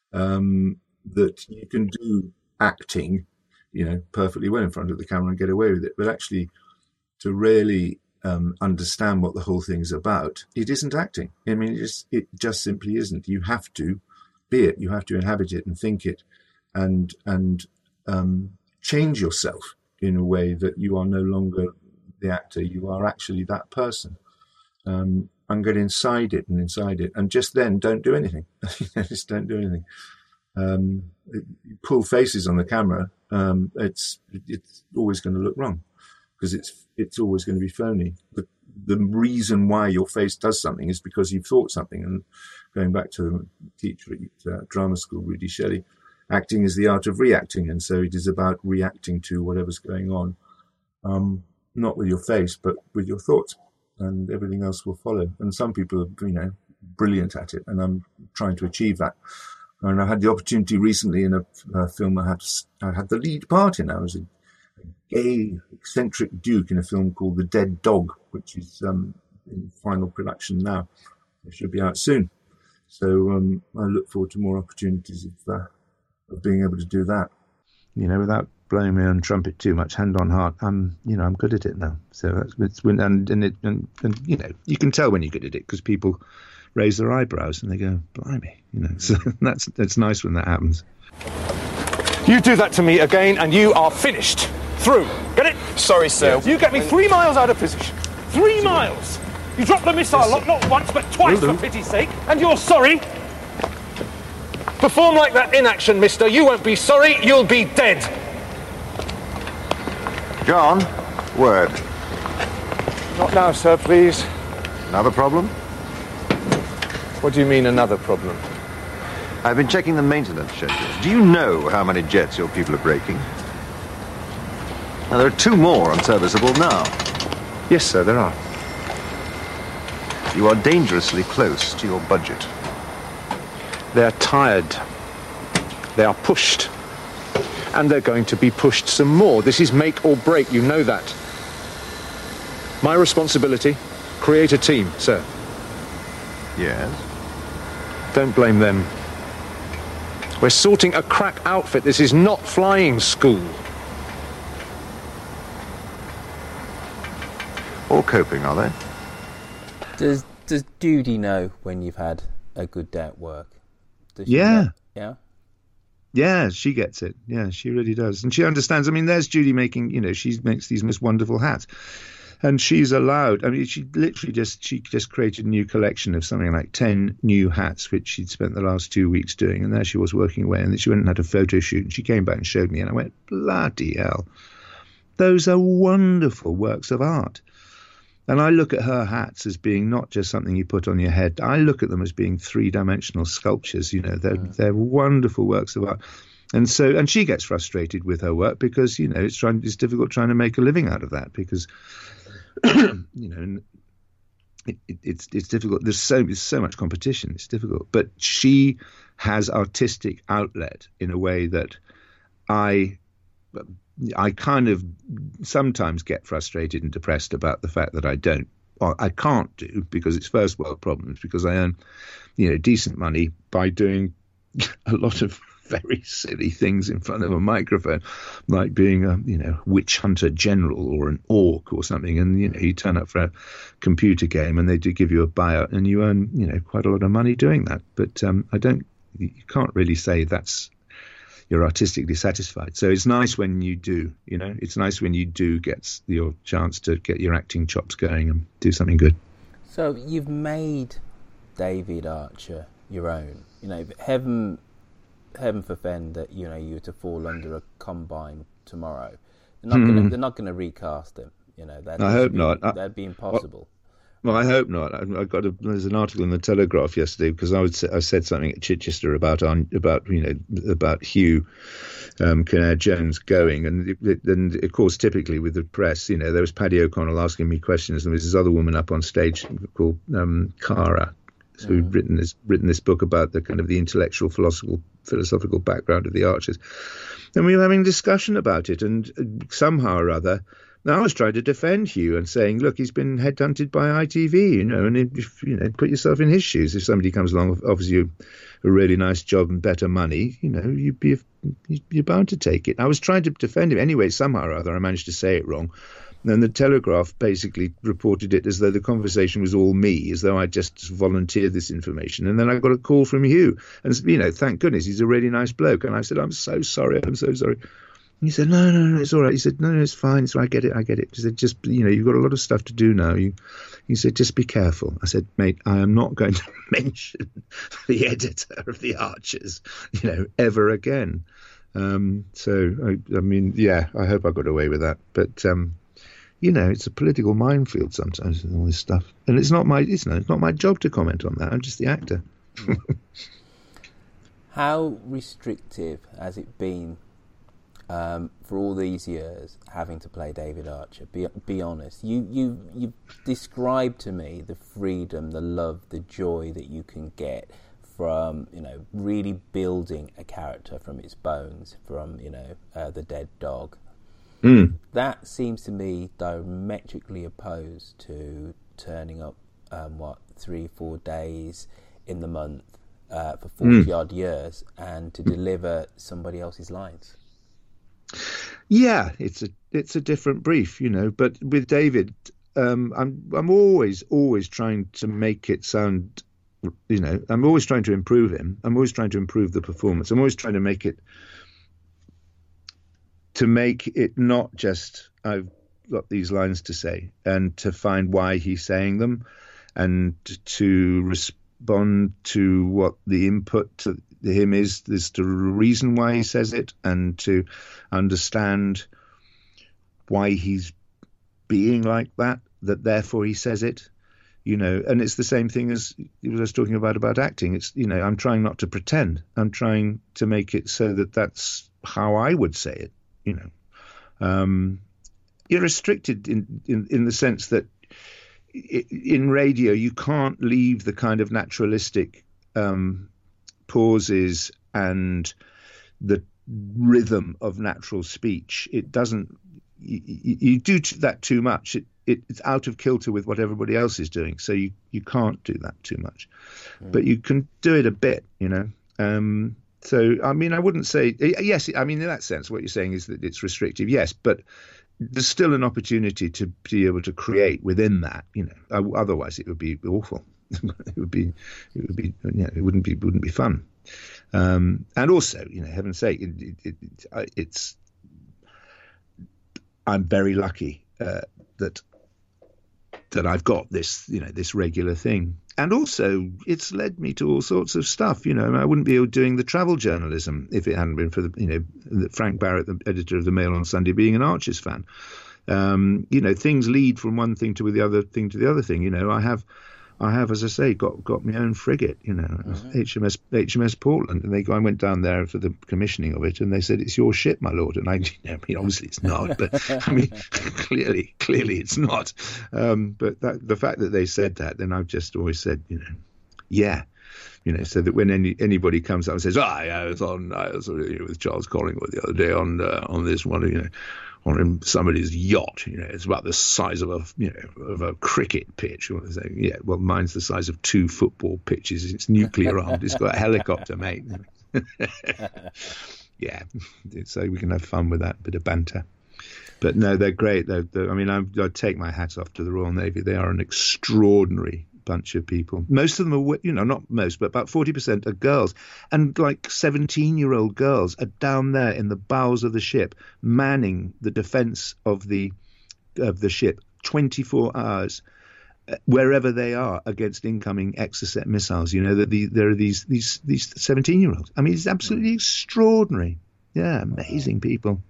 um, that you can do acting, you know, perfectly well in front of the camera and get away with it. But actually, to really um, understand what the whole thing's about, it isn't acting. I mean, it just, it just simply isn't. You have to be it. You have to inhabit it and think it, and and um, change yourself in a way that you are no longer the actor, you are actually that person, um, and get inside it and inside it, and just then don't do anything. Just don't do anything. Um, it, you pull faces on the camera, um, it's it's always going to look wrong because it's it's always going to be phony. The, the reason why your face does something is because you've thought something. And going back to the teacher at uh, drama school, Rudy Shelley, acting is the art of reacting, and so it is about reacting to whatever's going on. Um, not with your face, but with your thoughts, and everything else will follow. And some people are, you know, brilliant at it, and I'm trying to achieve that. And I had the opportunity recently in a, a film I had, I had the lead part in. I was a, a gay, eccentric duke in a film called The Dead Dog, which is um, in final production now. It should be out soon. So um, I look forward to more opportunities of, uh, of being able to do that. You know, without blowing my own trumpet too much, hand on heart, I'm, you know, I'm good at it now. So that's, it's when, and, and it, and, and, you know, you can tell when you're good at it because people raise their eyebrows and they go, blimey, you know, so that's, that's nice when that happens. You do that to me again and you are finished. Through. Get it? Sorry, sir. Yeah. You get me three miles out of position. Three miles. You dropped the missile lot not once but twice, for pity's sake, and you're sorry. Perform like that in action, mister. You won't be sorry, you'll be dead. John, word. Not now, sir, please. Another problem? What do you mean, another problem? I've been checking the maintenance schedule. Do you know how many jets your people are breaking? Now, there are two more unserviceable now. Yes, sir, there are. You are dangerously close to your budget. They're tired. They are pushed. And they're going to be pushed some more. This is make or break, you know that. My responsibility, create a team, sir. Yes? Don't blame them. We're sorting a crack outfit. This is not flying school. All coping, are they? Does Does Judy know when you've had a good day at work? Does she Yeah. know? Yeah. Yeah, she gets it. Yeah, she really does. And she understands. I mean, there's Judy making, you know, she makes these most wonderful hats. And she's allowed, I mean, she literally just, she just created a new collection of something like ten new hats, which she'd spent the last two weeks doing. And there she was working away. And then she went and had a photo shoot. And she came back and showed me. And I went, bloody hell. Those are wonderful works of art. And I look at her hats as being not just something you put on your head. I look at them as being three-dimensional sculptures. You know, they're mm. they're wonderful works of art. And so, and she gets frustrated with her work because, you know, it's trying, it's difficult trying to make a living out of that because, you know, it, it, it's it's difficult. There's so there's so much competition. It's difficult. But she has artistic outlet in a way that I. I kind of sometimes get frustrated and depressed about the fact that I don't, or I can't do, because it's first world problems, because I earn, you know, decent money by doing a lot of very silly things in front of a microphone, like being a, you know, witch hunter general or an orc or something. And, you know, you turn up for a computer game and they do give you a buyout and you earn, you know, quite a lot of money doing that. But um, I don't, you can't really say that's, you're artistically satisfied. So it's nice when you do, you know, it's nice when you do get your chance to get your acting chops going and do something good. So you've made David Archer your own. You know, heaven, heaven forfend that, you know, you were to fall under a combine tomorrow. They're not mm. going to, they're not going to recast him. You know, that I hope be, not. That'd be impossible. Well, I hope not. I, I got a, there's an article in the Telegraph yesterday because I would say, I said something at Chichester about about you know about Hugh um, Kinnaird Jones going, and it, and of course typically with the press, you know, there was Paddy O'Connell asking me questions, and there was this other woman up on stage called um, Cara, who'd mm. written this written this book about the kind of the intellectual philosophical philosophical background of the Archers, and we were having a discussion about it, and somehow or other. Now, I was trying to defend Hugh and saying, look, he's been headhunted by I T V, you know, and if, you know, put yourself in his shoes. If somebody comes along, offers you a really nice job and better money, you know, you'd be, you're bound to take it. I was trying to defend him. Anyway, somehow or other, I managed to say it wrong. And then the Telegraph basically reported it as though the conversation was all me, as though I just volunteered this information. And then I got a call from Hugh. And, you know, thank goodness, he's a really nice bloke. And I said, I'm so sorry, I'm so sorry. He said, no, no, no, it's all right. He said, no, no, it's fine. So I get it, I get it. He said, just, you know, you've got a lot of stuff to do now. You, he said, just be careful. I said, mate, I am not going to mention the editor of The Archers, you know, ever again. Um, so, I, I mean, yeah, I hope I got away with that. But, um, you know, it's a political minefield sometimes with all this stuff. And it's not my, it's, no, it's not my job to comment on that. I'm just the actor. How restrictive has it been Um, for all these years, having to play David Archer? Be be honest. You you you described to me the freedom, the love, the joy that you can get from, you know, really building a character from its bones, from, you know, uh, the dead dog. Mm. That seems to me diametrically opposed to turning up, um, what, three, four days in the month uh, for forty mm. odd years and to deliver somebody else's lines. Yeah, it's a it's a different brief, you know. But with David, um, I'm I'm always always trying to make it sound, you know. I'm always trying to improve him. I'm always trying to improve the performance. I'm always trying to make it to make it not just I've got these lines to say, and to find why he's saying them, and to respond to what the input to him is, is the reason why he says it, and to understand why he's being like that, that therefore he says it, you know. And it's the same thing as I was talking about about acting. It's, you know, I'm trying not to pretend. I'm trying to make it so that that's how I would say it, you know. Um, you're restricted in, in, in the sense that in radio you can't leave the kind of naturalistic um, pauses and the rhythm of natural speech. It doesn't. You, you do that too much. It, it, it's out of kilter with what everybody else is doing. So you, you can't do that too much, mm. but you can do it a bit. You know. Um, so I mean, I wouldn't say yes. I mean, in that sense, what you're saying is that it's restrictive. Yes, but there's still an opportunity to be able to create within that. You know, otherwise it would be awful. it would be. It would be. You know, it wouldn't be. Wouldn't be fun. Um, and also, you know, heaven's sake, it, it, it, it's. I'm very lucky uh, that that I've got this, you know, this regular thing, and also it's led me to all sorts of stuff. You know, I wouldn't be doing the travel journalism if it hadn't been for the, you know, Frank Barrett, the editor of the Mail on Sunday, being an Archers fan. Um, you know, things lead from one thing to the other thing to the other thing. You know, I have. I have, as I say, got got my own frigate, you know, mm-hmm. H M S H M S Portland, and they I went down there for the commissioning of it, and they said, "It's your ship, my lord." And I, you know, I mean, obviously it's not, but I mean, clearly, clearly it's not. Um, but that, the fact that they said that, then I've just always said, you know, yeah, you know, so that when any anybody comes up and says, "Oh, I was on, I was you know, with Charles Collingwood the other day on uh, on this one," you know. on somebody's yacht, you know, it's about the size of a, you know, of a cricket pitch. Or say, yeah, well, mine's the size of two football pitches. It's nuclear armed. It's got a helicopter, mate. Yeah, so we can have fun with that bit of banter. But no, they're great. They're, they're, I mean, I, I take my hat off to the Royal Navy. They are an extraordinary bunch of people. Most of them are, you know, not most, but about forty percent are girls. And like seventeen-year-old girls are down there in the bows of the ship, manning the defence of the of the ship twenty-four hours, wherever they are, against incoming Exocet missiles. You know, that the, there are these these these seventeen-year-olds. I mean, it's absolutely extraordinary. Yeah, amazing people.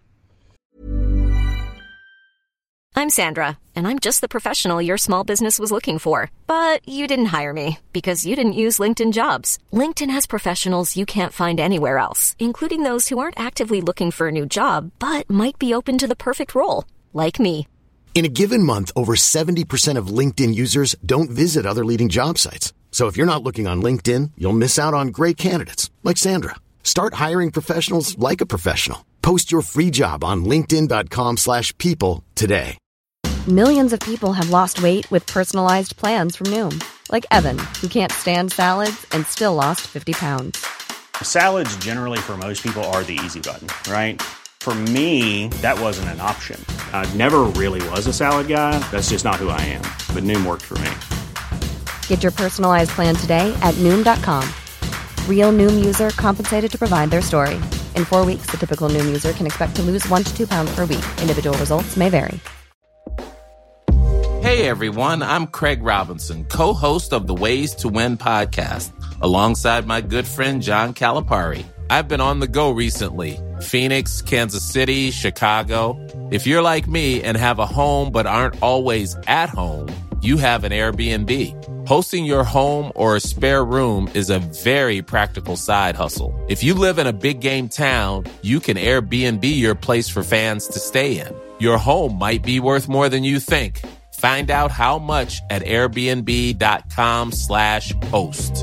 I'm Sandra, and I'm just the professional your small business was looking for. But you didn't hire me because you didn't use LinkedIn Jobs. LinkedIn has professionals you can't find anywhere else, including those who aren't actively looking for a new job, but might be open to the perfect role, like me. In a given month, over seventy percent of LinkedIn users don't visit other leading job sites. So if you're not looking on LinkedIn, you'll miss out on great candidates, like Sandra. Start hiring professionals like a professional. Post your free job on linkedin.com slash people today. Millions of people have lost weight with personalized plans from Noom. Like Evan, who can't stand salads and still lost fifty pounds. Salads generally for most people are the easy button, right? For me, that wasn't an option. I never really was a salad guy. That's just not who I am. But Noom worked for me. Get your personalized plan today at Noom dot com. Real Noom user compensated to provide their story. In four weeks, the typical Noom user can expect to lose one to two pounds per week. Individual results may vary. Hey everyone, I'm Craig Robinson, co-host of the Ways to Win podcast, alongside my good friend John Calipari. I've been on the go recently. Phoenix, Kansas City, Chicago. If you're like me and have a home but aren't always at home, you have an Airbnb. Hosting your home or a spare room is a very practical side hustle. If you live in a big game town, you can Airbnb your place for fans to stay in. Your home might be worth more than you think. Find out how much at airbnb.com slash host.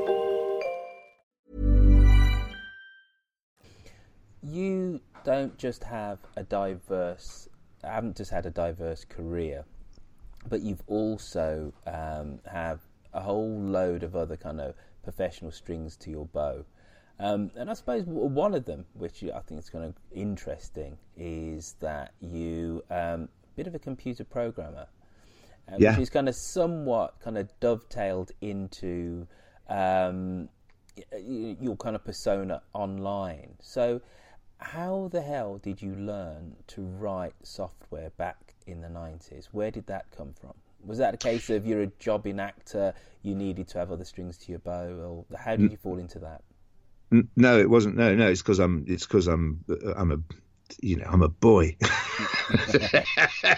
You don't just have a diverse, haven't just had a diverse career, but you've also um, have a whole load of other kind of professional strings to your bow. Um, and I suppose one of them, which I think is kind of interesting, is that you um, a bit of a computer programmer. Uh, yeah. Which is kind of somewhat kind of dovetailed into um, your kind of persona online. So how the hell did you learn to write software back in the nineties? Where did that come from? Was that a case of you're a jobbing actor, you needed to have other strings to your bow, or how did you fall into that? No, it wasn't. No, no, it's because I'm. It's because I'm. I'm a. You know, I'm a boy.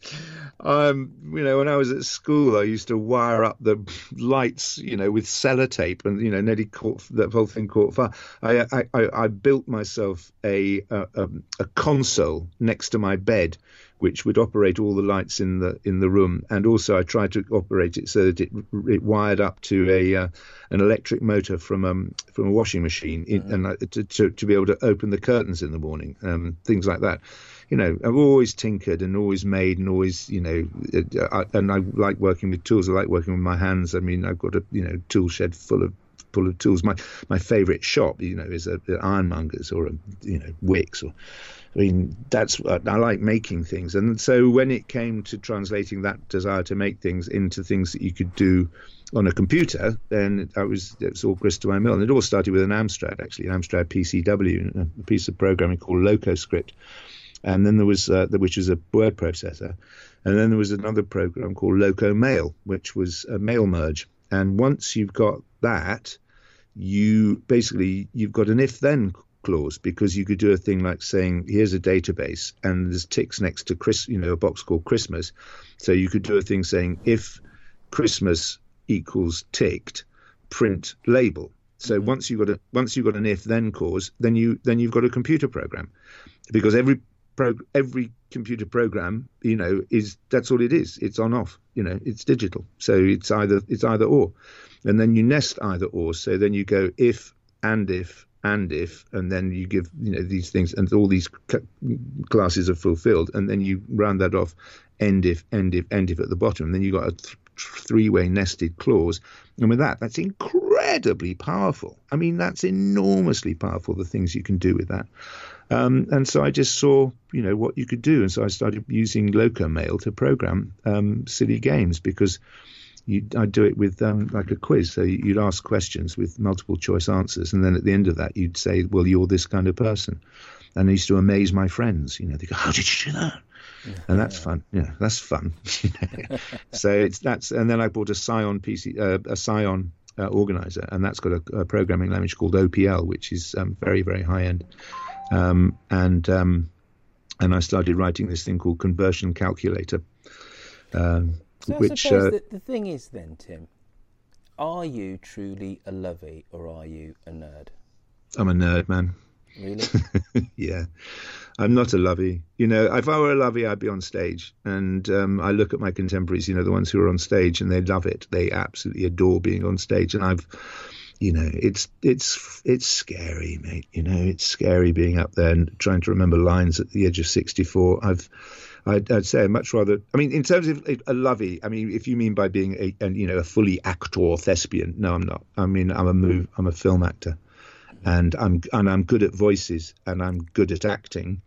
Um, you know, when I was at school, I used to wire up the lights, you know, with sellotape, and you know, nearly caught that whole thing caught fire. I I, I, I built myself a, a a console next to my bed, which would operate all the lights in the in the room, and also I tried to operate it so that it it wired up to a uh, an electric motor from um from a washing machine, in, and uh, to, to to be able to open the curtains in the morning, um, things like that. You know, I've always tinkered and always made and always, you know, I, and I like working with tools. I like working with my hands. I mean, I've got a, you know, tool shed full of full of tools. My my favourite shop, you know, is a, a ironmonger's or a, you know, Wickes. Or, I mean, that's I like making things. And so when it came to translating that desire to make things into things that you could do on a computer, then I was it was all grist to my mill. And it all started with an Amstrad, actually, an Amstrad P C W, a piece of programming called LocoScript. And then there was, uh, which was a word processor. And then there was another program called LocoMail, which was a mail merge. And once you've got that, you basically, you've got an if-then clause, because you could do a thing like saying, here's a database, and there's ticks next to Chris, you know, a box called Christmas. So you could do a thing saying, if Christmas equals ticked, print label. So mm-hmm. once you've got a, once you've got an if-then clause, then you then you've got a computer program, because every Pro, every computer program, you know, is that's all it is. It's on off, you know, it's digital. So it's either it's either or, and then you nest either or. So then you go if and if and if, and then you give, you know, these things, and all these classes are fulfilled, and then you round that off, end if, end if, end if at the bottom. And then you got a th- three-way nested clause, and with that, that's incredibly powerful. I mean, that's enormously powerful. The things you can do with that. Um, and so I just saw, you know, what you could do. And so I started using LocoMail to program um, silly games, because you, I'd do it with um, like a quiz. So you'd ask questions with multiple choice answers. And then at the end of that, you'd say, well, you're this kind of person. And I used to amaze my friends. You know, they go, how did you do that? Yeah. And that's fun. Yeah, that's fun. So it's that's. And then I bought a Scion P C, uh, a Scion uh, organizer. And that's got a, a programming language called O P L, which is um, very, very high end. Um, and um, and I started writing this thing called Conversion Calculator. Um, so I which, suppose uh, that the thing is then, Tim, are you truly a lovey or are you a nerd? I'm a nerd, man. Really? Yeah. I'm not a lovey. You know, if I were a lovey, I'd be on stage. And um, I look at my contemporaries, you know, the ones who are on stage, and they love it. They absolutely adore being on stage. And I've... You know, it's it's it's scary, mate. You know, it's scary being up there and trying to remember lines at the age of sixty-four. I've, I'd, I'd say I'd much rather. I mean, in terms of a lovey, I mean, if you mean by being a, a you know, a fully actor thespian, no, I'm not. I mean, I'm a move. I'm a film actor, and I'm and I'm good at voices and I'm good at acting,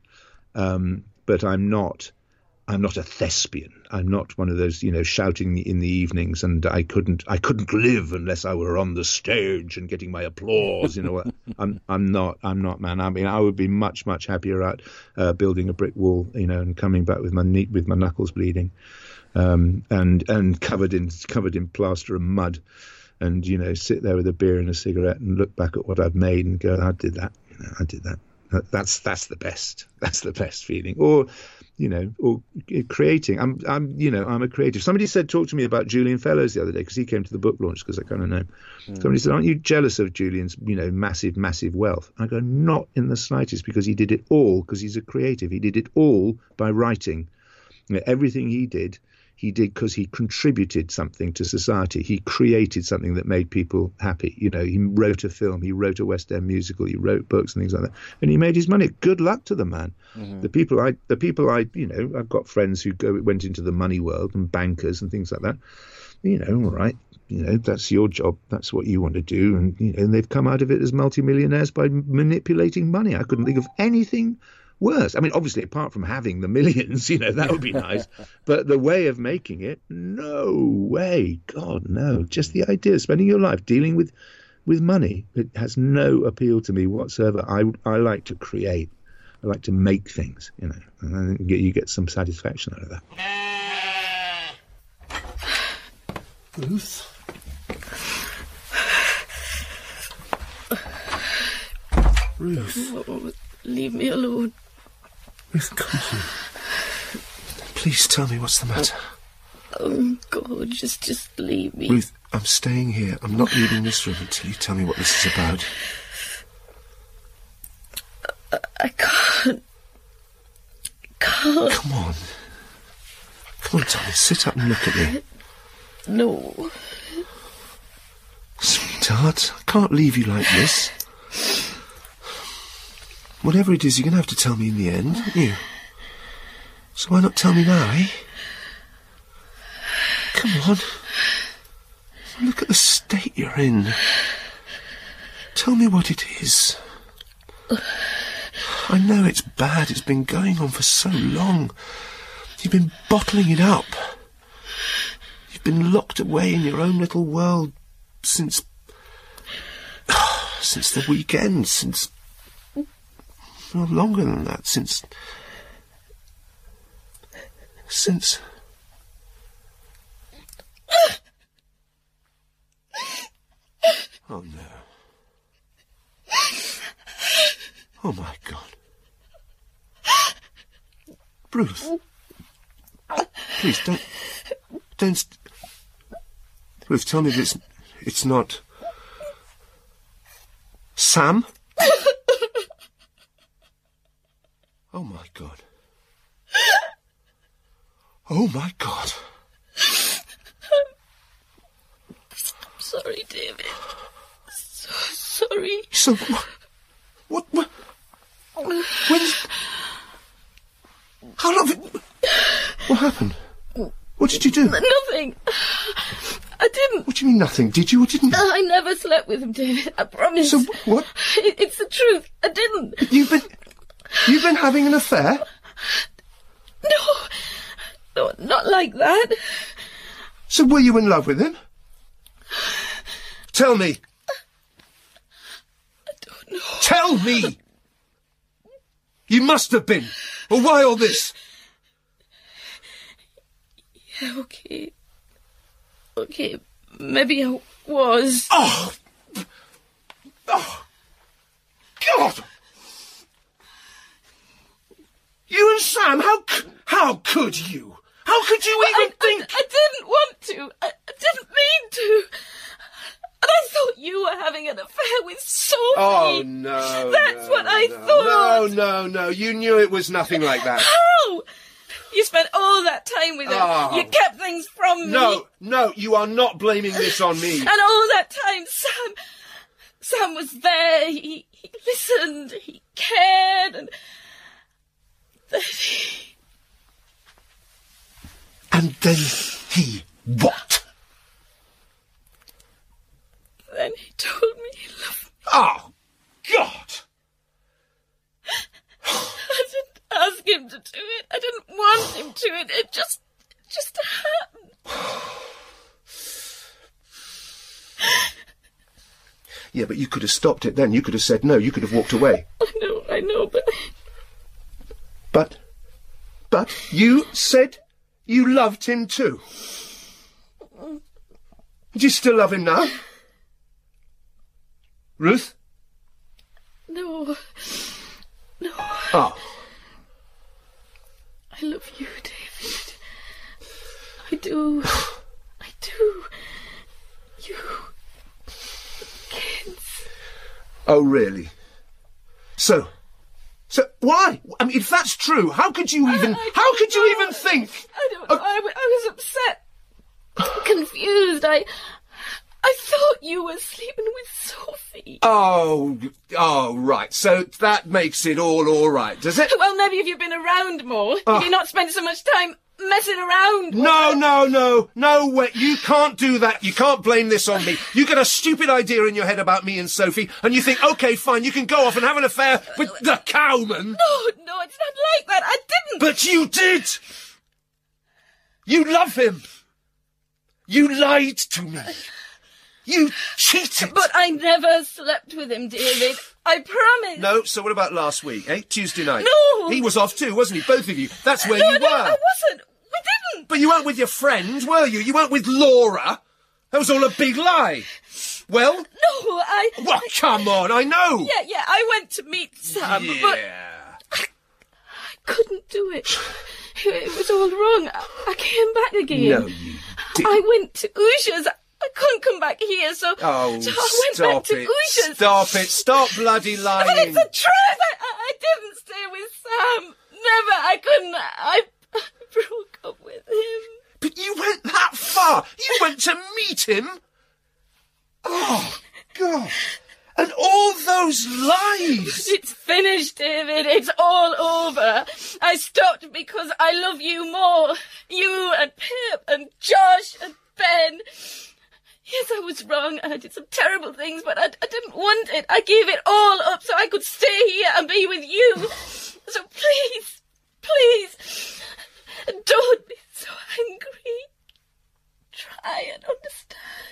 um, but I'm not. I'm not a thespian. I'm not one of those, you know, shouting in the evenings, and I couldn't, I couldn't live unless I were on the stage and getting my applause. You know, I'm, I'm not, I'm not, man. I mean, I would be much, much happier out uh, building a brick wall, you know, and coming back with my knee, with my knuckles bleeding, um, and and covered in covered in plaster and mud, and you know, sit there with a beer and a cigarette and look back at what I've made and go, I did that, you know, I did that. That's that's the best. That's the best feeling. Or, you know, or creating. I'm I'm you know I'm a creative. Somebody said, talk to me about Julian Fellows the other day, because he came to the book launch, because I kind of know him. Mm. Somebody said, aren't you jealous of Julian's, you know, massive massive wealth? I go, not in the slightest, because he did it all because he's a creative. He did it all by writing. You know, everything he did. He did because he contributed something to society. He created something that made people happy. You know, he wrote a film, he wrote a West End musical, he wrote books and things like that, and he made his money. Good luck to the man. Mm-hmm. The people I, the people I, you know, I've got friends who go went into the money world and bankers and things like that. You know, all right, you know, that's your job. That's what you want to do, and you know, and they've come out of it as multimillionaires by manipulating money. I couldn't think of anything worse. I mean, obviously, apart from having the millions, you know, that would be nice. But the way of making it, no way. God, no. Just the idea of spending your life dealing with with money, it has no appeal to me whatsoever. I I like to create. I like to make things, you know, and I think you get some satisfaction out of that. Ruth? Ruth? Oh, leave me alone. Ruth, come Please tell me what's the matter. Oh, God, just, just leave me. Ruth, I'm staying here. I'm not leaving this room until you tell me what this is about. I, I can't. Can't. Come on. Come on, Tommy, sit up and look at me. No. Sweetheart, I can't leave you like this. Whatever it is, you're going to have to tell me in the end, aren't you? So why not tell me now, eh? Come on. Look at the state you're in. Tell me what it is. I know it's bad. It's been going on for so long. You've been bottling it up. You've been locked away in your own little world since... since the weekend, since... well, longer than that, since... since... Oh, no. Oh, my God. Ruth. Please, don't... Don't... St- Ruth, tell me that it's... It's not... Sam? Oh, my God. Oh, my God. I'm sorry, David. So sorry. So, what... What... what when... How long... What happened? What did you do? Nothing. I didn't. What do you mean nothing? Did you or didn't you? I never slept with him, David. I promise. So, what? It, it's the truth. I didn't. You've been... You've been having an affair? No. No, not like that. So were you in love with him? Tell me. I don't know. Tell me! You must have been. Or why all this? Yeah, okay. Okay, maybe I was. Oh! Oh! God! You and Sam, how c- how could you? How could you Well, even I, think... I, I didn't want to. I, I didn't mean to. And I thought you were having an affair with Sophie. Oh, no, That's no, what I no. thought. No, no, no. You knew it was nothing like that. How? You spent all that time with her. Oh. You kept things from me. No, no, you are not blaming this on me. And all that time, Sam... Sam was there. He, he listened. He cared. And... then he... And then he what? Then he told me he loved me. Oh, God! I didn't ask him to do it. I didn't want him to. It, it just... It just happened. Yeah, but you could have stopped it then. You could have said no. You could have walked away. I know, I know, but... But... But you said you loved him too. Do you still love him now? Ruth? No. No. Oh. I love you, David. I do. I do. You... kids. Oh, really? So... So, why? I mean, if that's true, how could you even... I, I how could know. you even think... I don't know. I, w- I was upset. Confused. I... I thought you were sleeping with Sophie. Oh, oh, right. So that makes it all all right, does it? Well, maybe if you've been around more, Oh. if you've not spent so much time messing around. No, no, no, no way. You can't do that. You can't blame this on me. You get a stupid idea in your head about me and Sophie, and you think, OK, fine, you can go off and have an affair with the cowman. No, no, it's not like that. I didn't. But you did. You love him. You lied to me. You cheated. But I never slept with him, David. I promise. No, so what about last week, eh? Tuesday night. No. He was off too, wasn't he? Both of you. That's where no, you no, were. I wasn't. We didn't. But you weren't with your friend, were you? You weren't with Laura. That was all a big lie. Well? No, I... Well, come on, I know. Yeah, yeah, I went to meet Sam, yeah. but... I, I couldn't do it. It was all wrong. I, I came back again. No, you didn't. I went to Usha's. I couldn't come back here, so, Oh, so I went stop back to it. Usha's. Stop it. Stop bloody lying. But it's the truth. I, I, I didn't stay with Sam. Never. I couldn't. I, I broke up with him. But you went that far. You went to meet him. Oh, God. And all those lies. It's finished, David. It's all over. I stopped because I love you more. You and Pip and Josh and Ben. Yes, I was wrong and I did some terrible things, but I, I didn't want it. I gave it all up so I could stay here and be with you. So please, please, don't be so angry. Try and understand.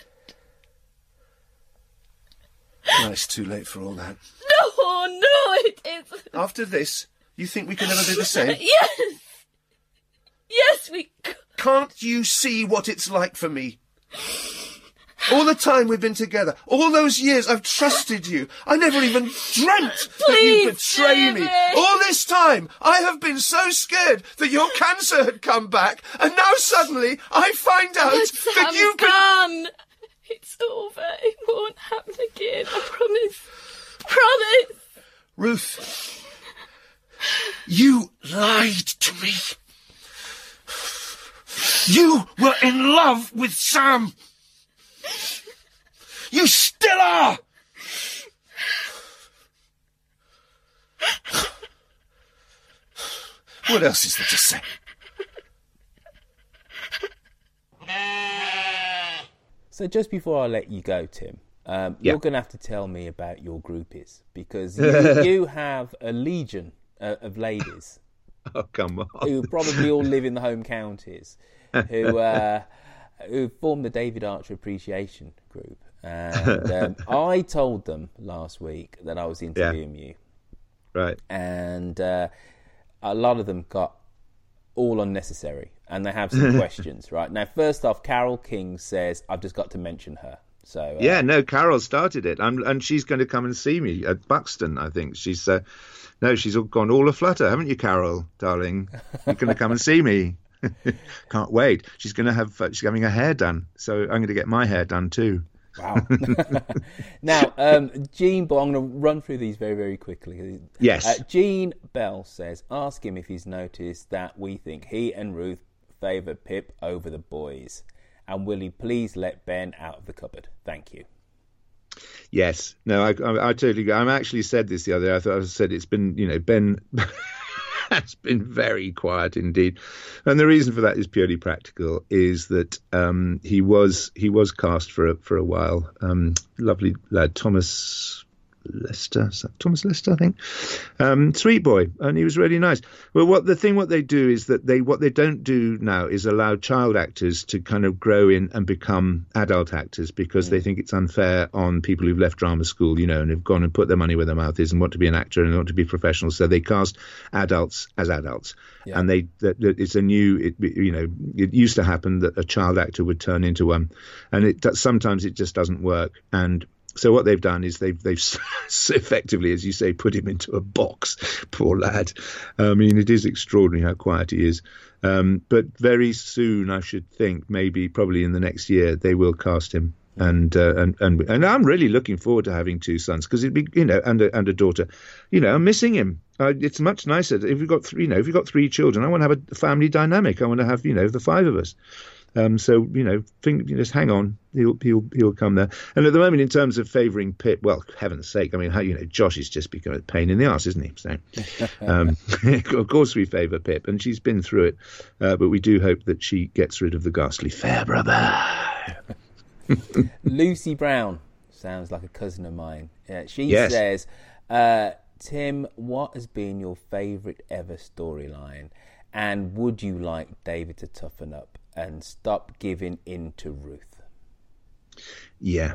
No, it's too late for all that. No, no, it isn't. After this, you think we can never do the same? Yes. Yes, we could. Can't you see what it's like for me? All the time we've been together, all those years I've trusted you. I never even dreamt that you'd betray me. All this time I have been so scared that your cancer had come back, and now suddenly I find out But that Sam's you've been... gone. It's over. It won't happen again. I promise. Promise. Ruth, you lied to me. You were in love with Sam. You still are. What else is there to say? So just before I let you go, Tim, um, Yeah. you're going to have to tell me about your groupies, because you, you have a legion uh, of ladies. Oh, come on. Who probably all live in the home counties, who uh, who form the David Archer Appreciation Group. And um, I told them last week that I was interviewing you. Right. And uh, a lot of them got all unnecessary, and they have some questions. Right now, first off, Carol King says I've just got to mention her. So uh, Yeah, no, Carol started it, and, and she's going to come and see me at Buxton, I think. She's uh, no, she's all gone all aflutter, haven't you, Carol, darling? You're going to come and see me. Can't wait. She's going to have uh, she's having her hair done, so I'm going to get my hair done too. Wow. Now, um, Jean Bell, I'm going to run through these very, very quickly. Yes. Uh, Jean Bell says, ask him if he's noticed that we think he and Ruth favour Pip over the boys. And will he please let Ben out of the cupboard? Thank you. Yes. No, I, I, I totally. I actually said this the other day. I thought I said it's been, you know, Ben has been very quiet indeed, and the reason for that is purely practical. Is that um, he was he was cast for a, for a while. Um, lovely lad, Thomas Lester, Thomas Lester, I think. Um, sweet boy, and he was really nice. Well, what the thing what they do is that they what they don't do now is allow child actors to kind of grow in and become adult actors, because mm. they think it's unfair on people who've left drama school, you know, and have gone and put their money where their mouth is and want to be an actor and want to be professional. So they cast adults as adults, yeah. and they that, that it's a new, it, you know, it used to happen that a child actor would turn into one, and it sometimes it just doesn't work. And so what they've done is they've they've effectively, as you say, put him into a box. Poor lad. I mean, it is extraordinary how quiet he is. Um, but very soon, I should think, maybe probably in the next year, they will cast him. And uh, and and and I'm really looking forward to having two sons, because it'd be, you know, and a, and a daughter. You know, I'm missing him. Uh, it's much nicer if we've got three. You know, if we've got three children, I want to have a family dynamic. I want to have, you know, the five of us. Um, so, you know, think, just hang on, he'll he'll he'll come there. And at the moment, in terms of favouring Pip, well, heaven's sake, I mean, how, you know, Josh is just become a pain in the arse, isn't he? So, um, of course, we favour Pip, and she's been through it, uh, but we do hope that she gets rid of the ghastly fair brother. Lucy Brown sounds like a cousin of mine. Uh, she yes. says, uh, Tim, what has been your favourite ever storyline, and would you like David to toughen up and stop giving in to Ruth? Yeah.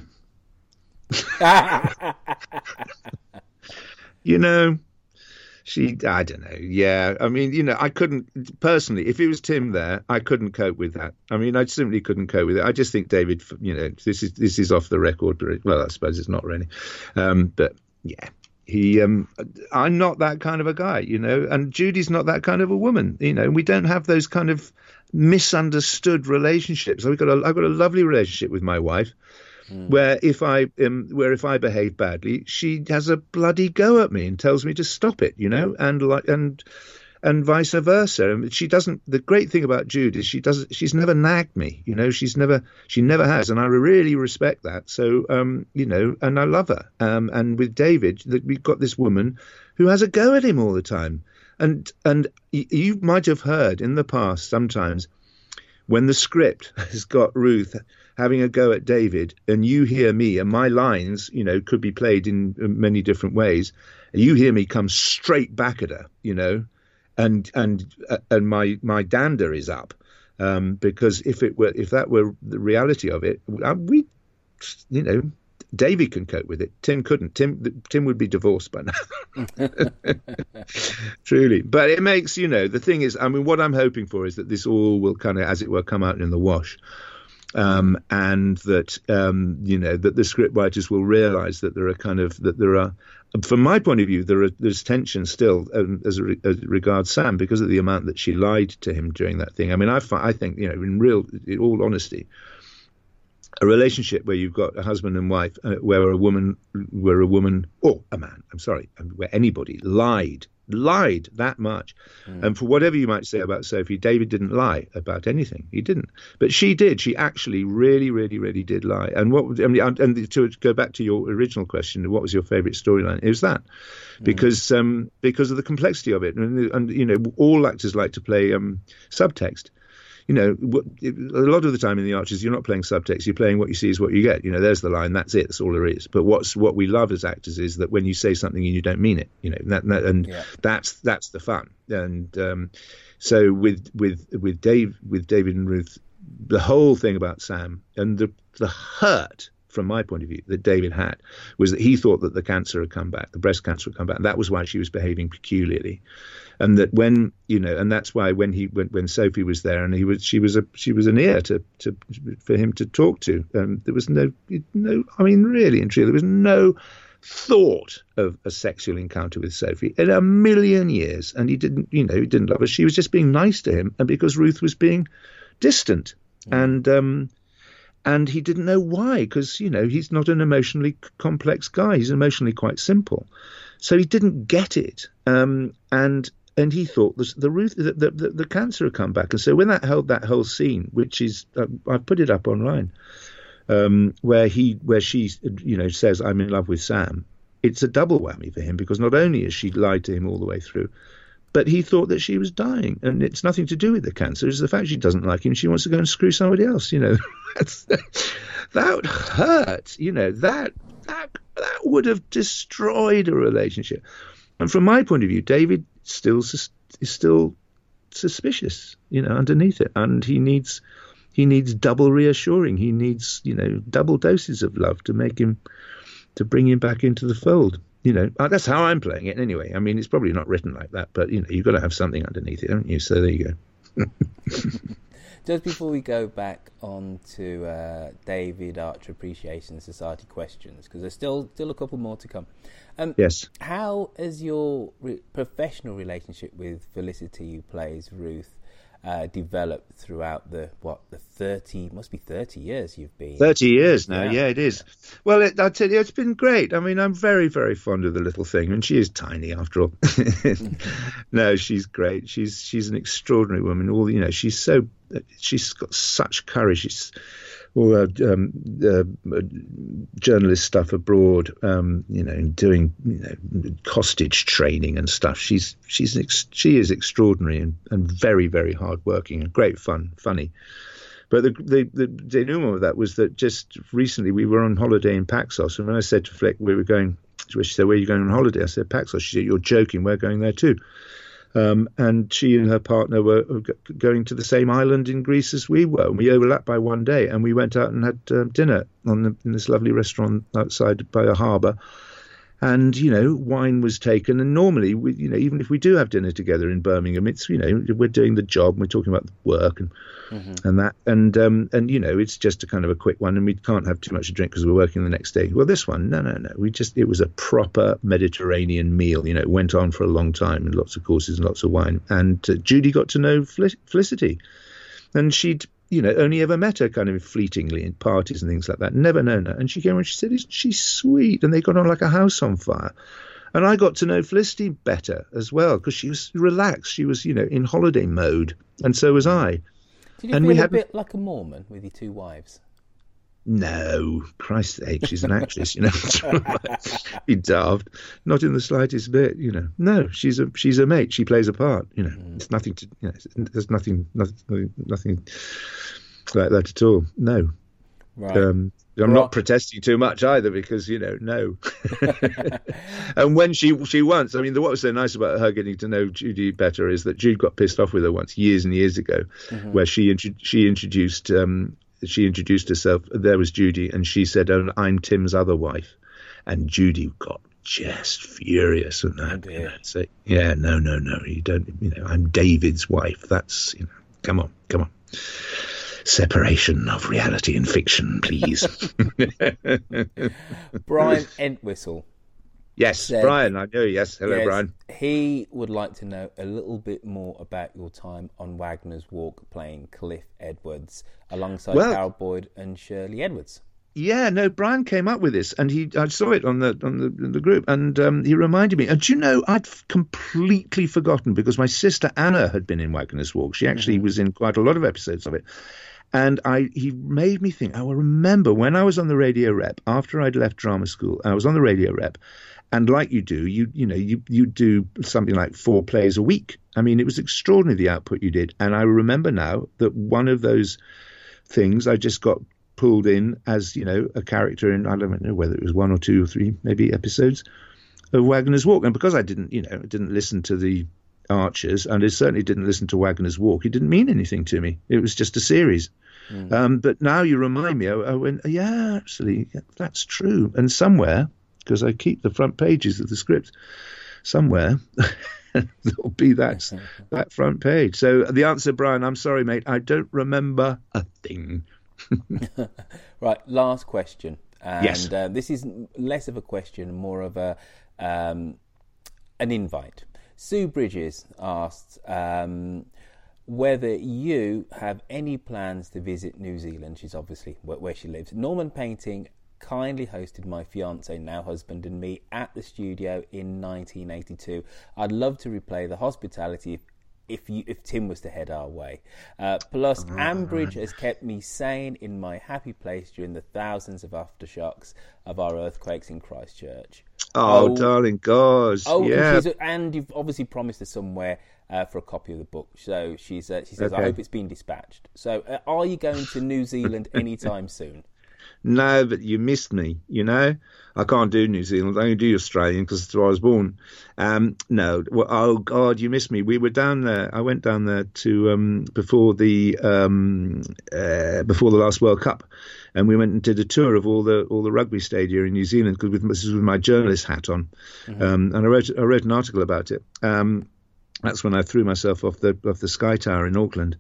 You know, she, I don't know. Yeah. I mean, you know, I couldn't, personally, if it was Tim there, I couldn't cope with that. I mean, I simply couldn't cope with it. I just think David, you know, this is, this is off the record. Well, I suppose it's not really. Um, but yeah, he, um, I'm not that kind of a guy, you know, and Judy's not that kind of a woman, you know. We don't have those kind of misunderstood relationships. I've got a, I've got a lovely relationship with my wife, mm. where if I, um, where if I behave badly, she has a bloody go at me and tells me to stop it, you know, and like, and. And vice versa. I mean, she doesn't. The great thing about Jude is she doesn't. She's never nagged me. You know, she's never. She never has, and I really respect that. So, um, you know, and I love her. Um, and with David, that we've got this woman who has a go at him all the time. And and y- you might have heard in the past sometimes when the script has got Ruth having a go at David, and you hear me, and my lines, you know, could be played in many different ways. And you hear me come straight back at her, you know. And and uh, and my my dander is up, um, because if it were if that were the reality of it, we, you know, David can cope with it. Tim couldn't. Tim Tim would be divorced by now. Truly, but it makes, you know, the thing is, I mean, what I'm hoping for is that this all will kind of, as it were, come out in the wash. Um, and that, um, you know, that the script writers will realise that there are kind of, that there are, from my point of view, there are, there's tension still um, as, re, as regards Sam because of the amount that she lied to him during that thing. I mean, I, I think, you know, in real, in all honesty, a relationship where you've got a husband and wife, uh, where a woman, where a woman, or a man, I'm sorry, where anybody lied, lied that much. Mm. And for whatever you might say about Sophie, David didn't lie about anything. He didn't. But she did. She actually really, really, really did lie. And what, I mean, and to go back to your original question, what was your favourite storyline? It was that. Mm. Because um, because of the complexity of it. And, and, you know, all actors like to play um, subtext. You know, a lot of the time in the Archers, you're not playing subtext. You're playing what you see is what you get. You know, there's the line. That's it. That's all there is. But what's what we love as actors is that when you say something and you don't mean it, you know, that, that, and yeah. that's that's the fun. And um, so with with with Dave with David and Ruth, the whole thing about Sam and the the hurt from my point of view that David had was that he thought that the cancer had come back, the breast cancer had come back. And that was why she was behaving peculiarly. And that when, you know, and that's why when he when, when Sophie was there and he was she was a she was an ear to, to for him to talk to. Um, there was no no I mean really and truly there was no thought of a sexual encounter with Sophie in a million years. And he didn't, you know, he didn't love her. She was just being nice to him, and because Ruth was being distant. Mm. And um and he didn't know why, because, you know, he's not an emotionally complex guy. He's emotionally quite simple. So he didn't get it. Um, and and he thought the the, Ruth, the, the, the cancer had come back. And so when that held that whole scene, which is, uh, I've put it up online, um, where he where she, you know, says, I'm in love with Sam, it's a double whammy for him, because not only has she lied to him all the way through, but he thought that she was dying, and it's nothing to do with the cancer. It's the fact she doesn't like him. She wants to go and screw somebody else, you know. That's, that would hurt, you know. That, that, that would have destroyed a relationship. And from my point of view, David still is still suspicious, you know, underneath it. And he needs he needs double reassuring. He needs, you know, double doses of love to make him, to bring him back into the fold. You know, that's how I'm playing it anyway. I mean, it's probably not written like that, but, you know, you've got to have something underneath it, haven't you? So there you go. Just before we go back on to uh, David Archer Appreciation Society questions, because there's still still a couple more to come. Um, yes. How has your re- professional relationship with Felicity, who plays Ruth, uh, developed throughout the, what, the thirty, must be thirty years you've been? thirty years now, yeah, yeah it is. Well, it, I tell you, it's been great. I mean, I'm very, very fond of the little thing, and she is tiny after all. No, she's great. She's she's an extraordinary woman. All you know, she's so, she's got such courage. She's all uh, um, uh, journalist stuff abroad, um, you know, doing, you know, hostage training and stuff. She's she's ex- she is extraordinary and, and very, very hardworking and great fun, funny. But the the the denouement of that was that just recently we were on holiday in Paxos, and when I said to Flick we were going, she said, "Where are you going on holiday?" I said, "Paxos." She said, "You're joking. We're going there too." Um, and she and her partner were going to the same island in Greece as we were. And we overlapped by one day, and we went out and had um, dinner on the, in this lovely restaurant outside by a harbour. And, you know, wine was taken. And normally, we, you know, even if we do have dinner together in Birmingham, it's, you know, we're doing the job, we're talking about work and mm-hmm. and that. And, um, and, you know, it's just a kind of a quick one and we can't have too much to drink because we're working the next day. Well, this one, no, no, no. We just, it was a proper Mediterranean meal. You know, it went on for a long time and lots of courses and lots of wine. And uh, Judy got to know Fel- Felicity. And she'd, you know, only ever met her kind of fleetingly in parties and things like that. Never known her. And she came and she said, isn't she sweet? And they got on like a house on fire. And I got to know Felicity better as well because she was relaxed. She was, you know, in holiday mode. And so was I. Did you and feel we a had... bit like a Mormon with your two wives? No, Christ's sake, she's an actress, you know. Be daft. Not in the slightest bit, you know. No, she's a she's a mate. She plays a part, you know. Mm. It's nothing to, you know, there's nothing, nothing, nothing like that at all. No. Right. Um, I'm right. not protesting too much either because, you know, no. And when she she once, I mean, the, what was so nice about her getting to know Judy better is that Jude got pissed off with her once years and years ago, mm-hmm. where she intro- she introduced. Um, She introduced herself. There was Judy, and she said, "Oh, I'm Tim's other wife." And Judy got just furious and that. Oh, you know, so, yeah, no, no, no, you don't. You know, I'm David's wife. That's, you know, come on, come on. Separation of reality and fiction, please. Brian Entwistle. Yes, said, Brian, I know, yes. Hello, yes, Brian. He would like to know a little bit more about your time on Wagner's Walk playing Cliff Edwards alongside Well, Carol Boyd and Shirley Edwards. Yeah, no, Brian came up with this, and he I saw it on the on the, the group, and um, he reminded me. And do you know, I'd f- completely forgotten because my sister Anna had been in Wagner's Walk. She actually mm-hmm. was in quite a lot of episodes of it. And I, he made me think, I will remember when I was on the radio rep, after I'd left drama school, I was on the radio rep, and like you do, you you know, you, you do something like four plays a week. I mean, it was extraordinary, the output you did. And I remember now that one of those things, I just got pulled in as, you know, a character in, I don't know whether it was one or two or three, maybe episodes of Wagner's Walk. And because I didn't, you know, didn't listen to the Archers, and I certainly didn't listen to Wagner's Walk, it didn't mean anything to me. It was just a series. Mm. Um, but now you remind me, I, I went, yeah, actually, yeah, that's true. And somewhere, because I keep the front pages of the script, somewhere there'll be that, that front page. So the answer, Brian, I'm sorry, mate, I don't remember a thing. Right, last question. And yes. uh, this is less of a question, more of a um, an invite. Sue Bridges asked um, whether you have any plans to visit New Zealand. She's obviously where, where she lives. Norman Painting kindly hosted my fiancé, now husband, and me at the studio in nineteen eighty-two. I'd love to replay the hospitality if if, you, if Tim was to head our way. Uh, plus, oh, Ambridge has kept me sane in my happy place during the thousands of aftershocks of our earthquakes in Christchurch. Oh, oh darling God. Oh, yeah. And, she's, and you've obviously promised her somewhere uh, for a copy of the book. So she's uh, she says, okay. I hope it's been dispatched. So uh, are you going to New Zealand anytime soon? No, but you missed me, you know. I can't do New Zealand. I only do Australian because that's where I was born. Um, no, well, oh, God, you missed me. We were down there. I went down there to um, before the um, uh, before the last World Cup, and we went and did a tour of all the all the rugby stadia in New Zealand because with, this was with my journalist hat on, mm-hmm. um, and I wrote I wrote an article about it. Um, that's when I threw myself off the off the Sky Tower in Auckland,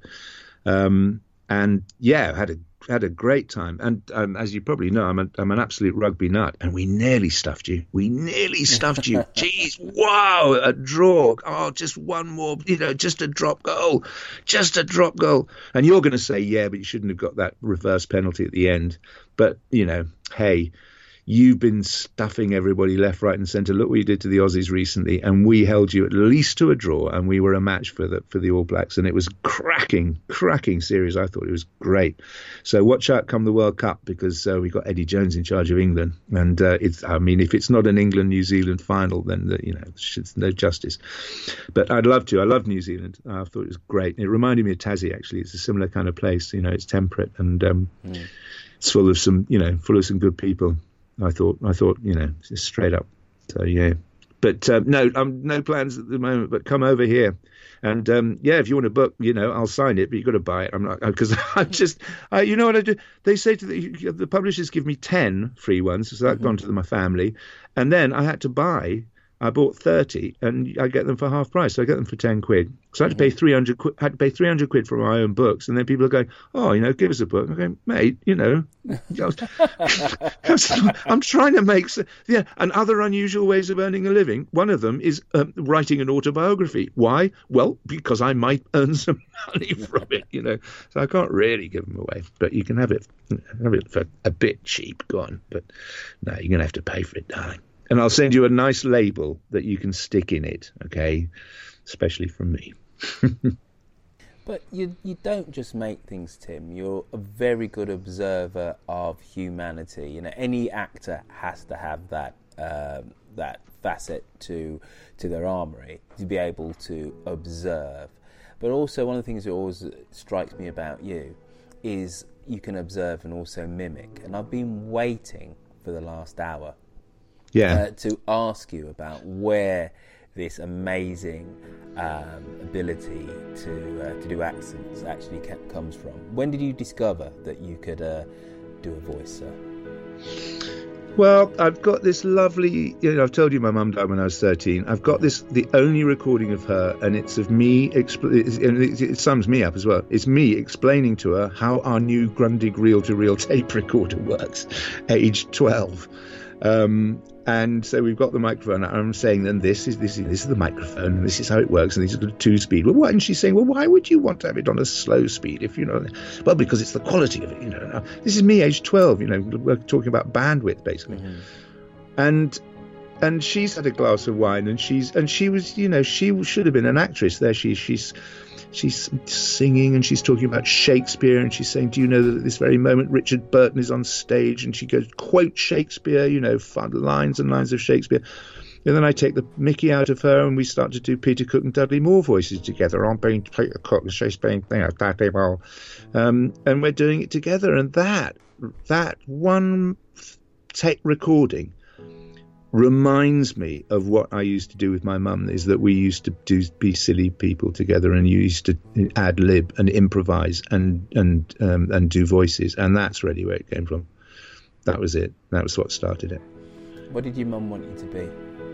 um, and yeah, had a had a great time. And um, as you probably know, I'm, a, I'm an absolute rugby nut, and we nearly stuffed you. We nearly stuffed you. Jeez, wow, a draw. Oh, just one more, you know, just a drop goal, just a drop goal. And you're going to say, yeah, but you shouldn't have got that reverse penalty at the end. But, you know, hey, you've been stuffing everybody left, right and centre. Look what you did to the Aussies recently, and we held you at least to a draw, and we were a match for the for the All Blacks, and it was cracking, cracking series. I thought it was great. So watch out come the World Cup, because uh, we've got Eddie Jones in charge of England, and uh, it's I mean, if it's not an England-New Zealand final, then the, you know, it's no justice. But I'd love to. I love New Zealand. I thought it was great. It reminded me of Tassie, actually. It's a similar kind of place. You know, it's temperate, and um, mm. it's full of some, you know, full of some good people. I thought, I thought, you know, just straight up. So yeah, but uh, no, um, no plans at the moment. But come over here, and um, yeah, if you want a book, you know, I'll sign it. But you've got to buy it. I'm not because I'm just, I, you know what I do? They say to the, the publishers give me ten free ones, so I've mm-hmm. gone to my family, and then I had to buy. I bought thirty, and I get them for half price. So I get them for ten quid. So I had to pay three hundred. Qu- had to pay three hundred quid for my own books, and then people are going, "Oh, you know, give us a book." I'm going, "Mate, you know, I'm trying to make yeah." And other unusual ways of earning a living. One of them is um, writing an autobiography. Why? Well, because I might earn some money from it. You know, so I can't really give them away, but you can have it have it for a bit cheap. Go on, but no, you're gonna have to pay for it, darling. And I'll send you a nice label that you can stick in it, okay? Especially from me. But you you don't just make things, Tim. You're a very good observer of humanity. You know, any actor has to have that um, that facet to to their armoury, to be able to observe. But also, one of the things that always strikes me about you is you can observe and also mimic. And I've been waiting for the last hour. Yeah. Uh, to ask you about where this amazing um, ability to uh, to do accents actually ca- comes from. When did you discover that you could uh, do a voice, sir? Well, I've got this lovely, you know, I've told you my mum died when I was thirteen. I've got this, the only recording of her, and it's of me, expl- and it, it sums me up as well. It's me explaining to her how our new Grundig reel-to-reel tape recorder works, age twelve. Um, and so we've got the microphone, and I'm saying, then this is this is this is the microphone, and this is how it works, and this is the two speed. Well, why? And she's saying, well, why would you want to have it on a slow speed if you know? Well, because it's the quality of it, you know. Now, this is me, age twelve. You know, we're talking about bandwidth basically, mm-hmm. and and she's had a glass of wine, and she's and she was, you know, she should have been an actress. There, she she's. She's singing and she's talking about Shakespeare, and she's saying, do you know that at this very moment Richard Burton is on stage? And she goes, quote Shakespeare, you know, fun lines and lines of Shakespeare. And then I take the mickey out of her, and we start to do Peter Cook and Dudley Moore voices together. I'm being Peter Cook and Shakespeare, you know, that well. Um, and we're doing it together. And that, that one tape recording reminds me of what I used to do with my mum, is that we used to do be silly people together, and you used to ad lib and improvise and and um, and do voices, and that's really where it came from. That was it. That was what started it. What did your mum want you to be?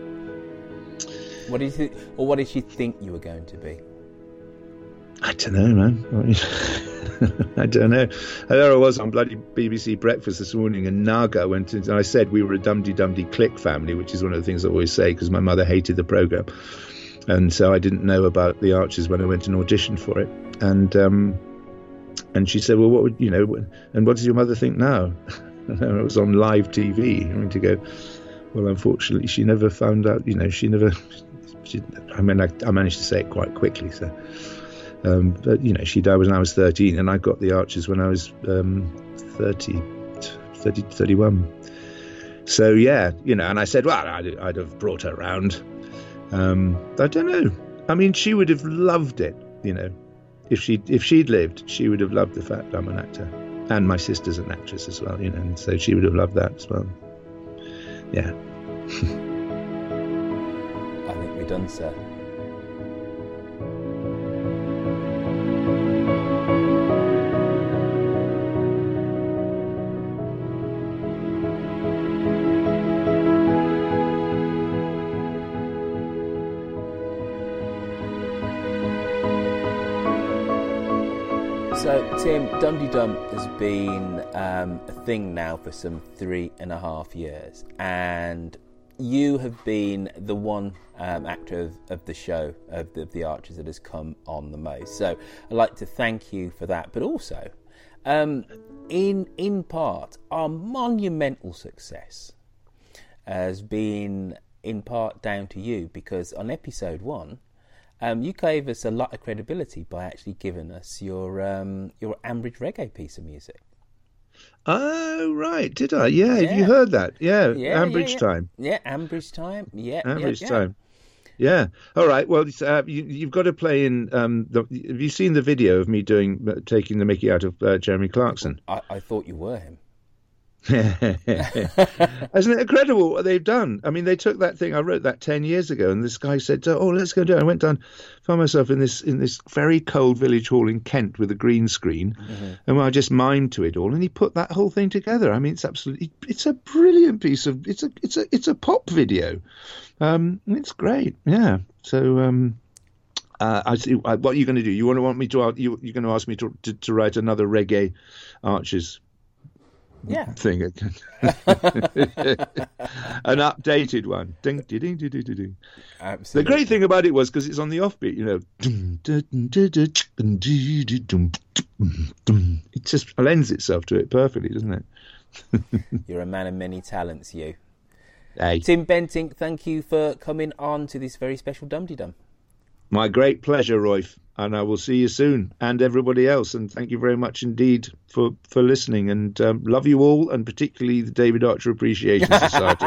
What did you, or what did she think you were going to be? I don't know, man. I don't know. There I was on bloody B B C Breakfast this morning, and Naga went in, and I said we were a Dum Dum Click family, which is one of the things I always say because my mother hated the programme. And so I didn't know about the Archers when I went and auditioned for it. And um, and she said, well, what would, you know, and what does your mother think now? And I was on live T V. I mean, to go, well, unfortunately, she never found out, you know, she never, she, I mean, I, I managed to say it quite quickly, so. Um, but, you know, she died when I was thirteen, and I got the Archers when I was um, thirty, thirty, thirty-one. So, yeah, you know, and I said, well, I'd, I'd have brought her around. Um, I don't know. I mean, she would have loved it, you know. If, she, if she'd lived, she would have loved the fact I'm an actor. And my sister's an actress as well, you know, and so she would have loved that as well. Yeah. I think we're done, sir. So, Tim, Dum Dee Dum has been um, a thing now for some three and a half years, and you have been the one um, actor of, of the show, of the, of the Archers, that has come on the most. So, I'd like to thank you for that, but also, um, in in part, our monumental success has been in part down to you, because on episode one, Um, you gave us a lot of credibility by actually giving us your um, your Ambridge Reggae piece of music. Oh, right. Did I? Yeah, yeah. Have you heard that? Yeah, yeah Ambridge yeah, yeah. Time. Yeah, Ambridge Time. Yeah, Ambridge yeah, yeah. Time. Yeah. All right. Well, uh, you, you've got to play in. Um, the, have you seen the video of me doing uh, taking the mickey out of uh, Jeremy Clarkson? I, I thought you were him. Isn't it incredible what they've done? I mean, they took that thing, I wrote that ten years ago, and this guy said, oh, let's go do it. I went down, found myself in this in this very cold village hall in Kent with a green screen, mm-hmm. and I just mimed to it all, and he put that whole thing together. I mean, it's absolutely, it's a brilliant piece of, it's a it's a, it's a pop video. Um, it's great, yeah. So, um, uh, I see, what are you going to do? You want to want me to, you, you're going to ask me to, to, to write another Reggae Archers yeah. thing again. An updated one. Ding, ding, ding, ding, ding, ding. Absolutely. The great thing about it was because it's on the offbeat, you know. It just lends itself to it perfectly, doesn't it? You're a man of many talents, you. Hey. Tim Bentinck, thank you for coming on to this very special Dum Tee Dum. My great pleasure, Royf, and I will see you soon, and everybody else. And thank you very much indeed for, for listening, and um, love you all, and particularly the David Archer Appreciation Society.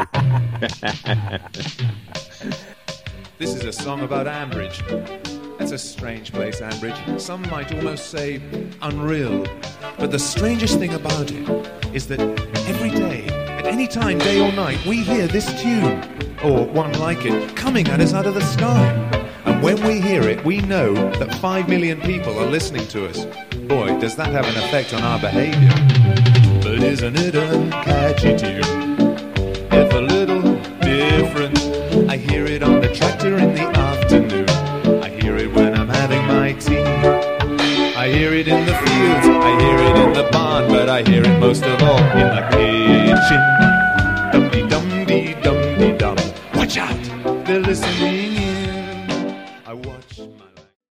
This is a song about Ambridge. It's a strange place, Ambridge. Some might almost say unreal. But the strangest thing about it is that every day, at any time, day or night, we hear this tune, or one like it, coming at us out of the sky. And when we hear it, we know that five million people are listening to us. Boy, does that have an effect on our behaviour. But isn't it a catchy tune? If a little different. I hear it on the tractor in the afternoon. I hear it when I'm having my tea. I hear it in the fields, I hear it in the barn, but I hear it most of all in the kitchen. Dum-dee-dum-dee-dum-dee-dum. Watch out, they're listening in. I watch my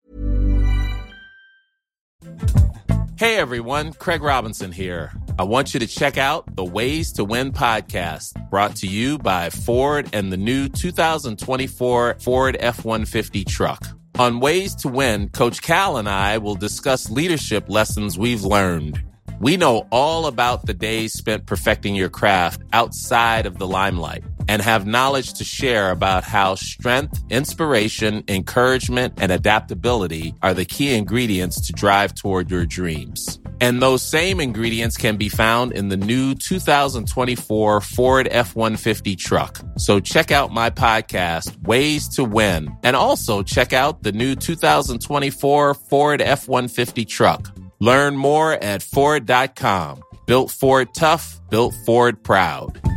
life. Hey everyone, Craig Robinson here. I want you to check out the Ways to Win podcast, brought to you by Ford and the new two thousand twenty-four Ford F one fifty truck. On Ways to Win, Coach Cal and I will discuss leadership lessons we've learned. We know all about the days spent perfecting your craft outside of the limelight and have knowledge to share about how strength, inspiration, encouragement, and adaptability are the key ingredients to drive toward your dreams. And those same ingredients can be found in the new two thousand twenty-four Ford F one fifty truck. So check out my podcast, Ways to Win, and also check out the new two thousand twenty-four Ford F one fifty truck. Learn more at Ford dot com. Built Ford tough, built Ford proud.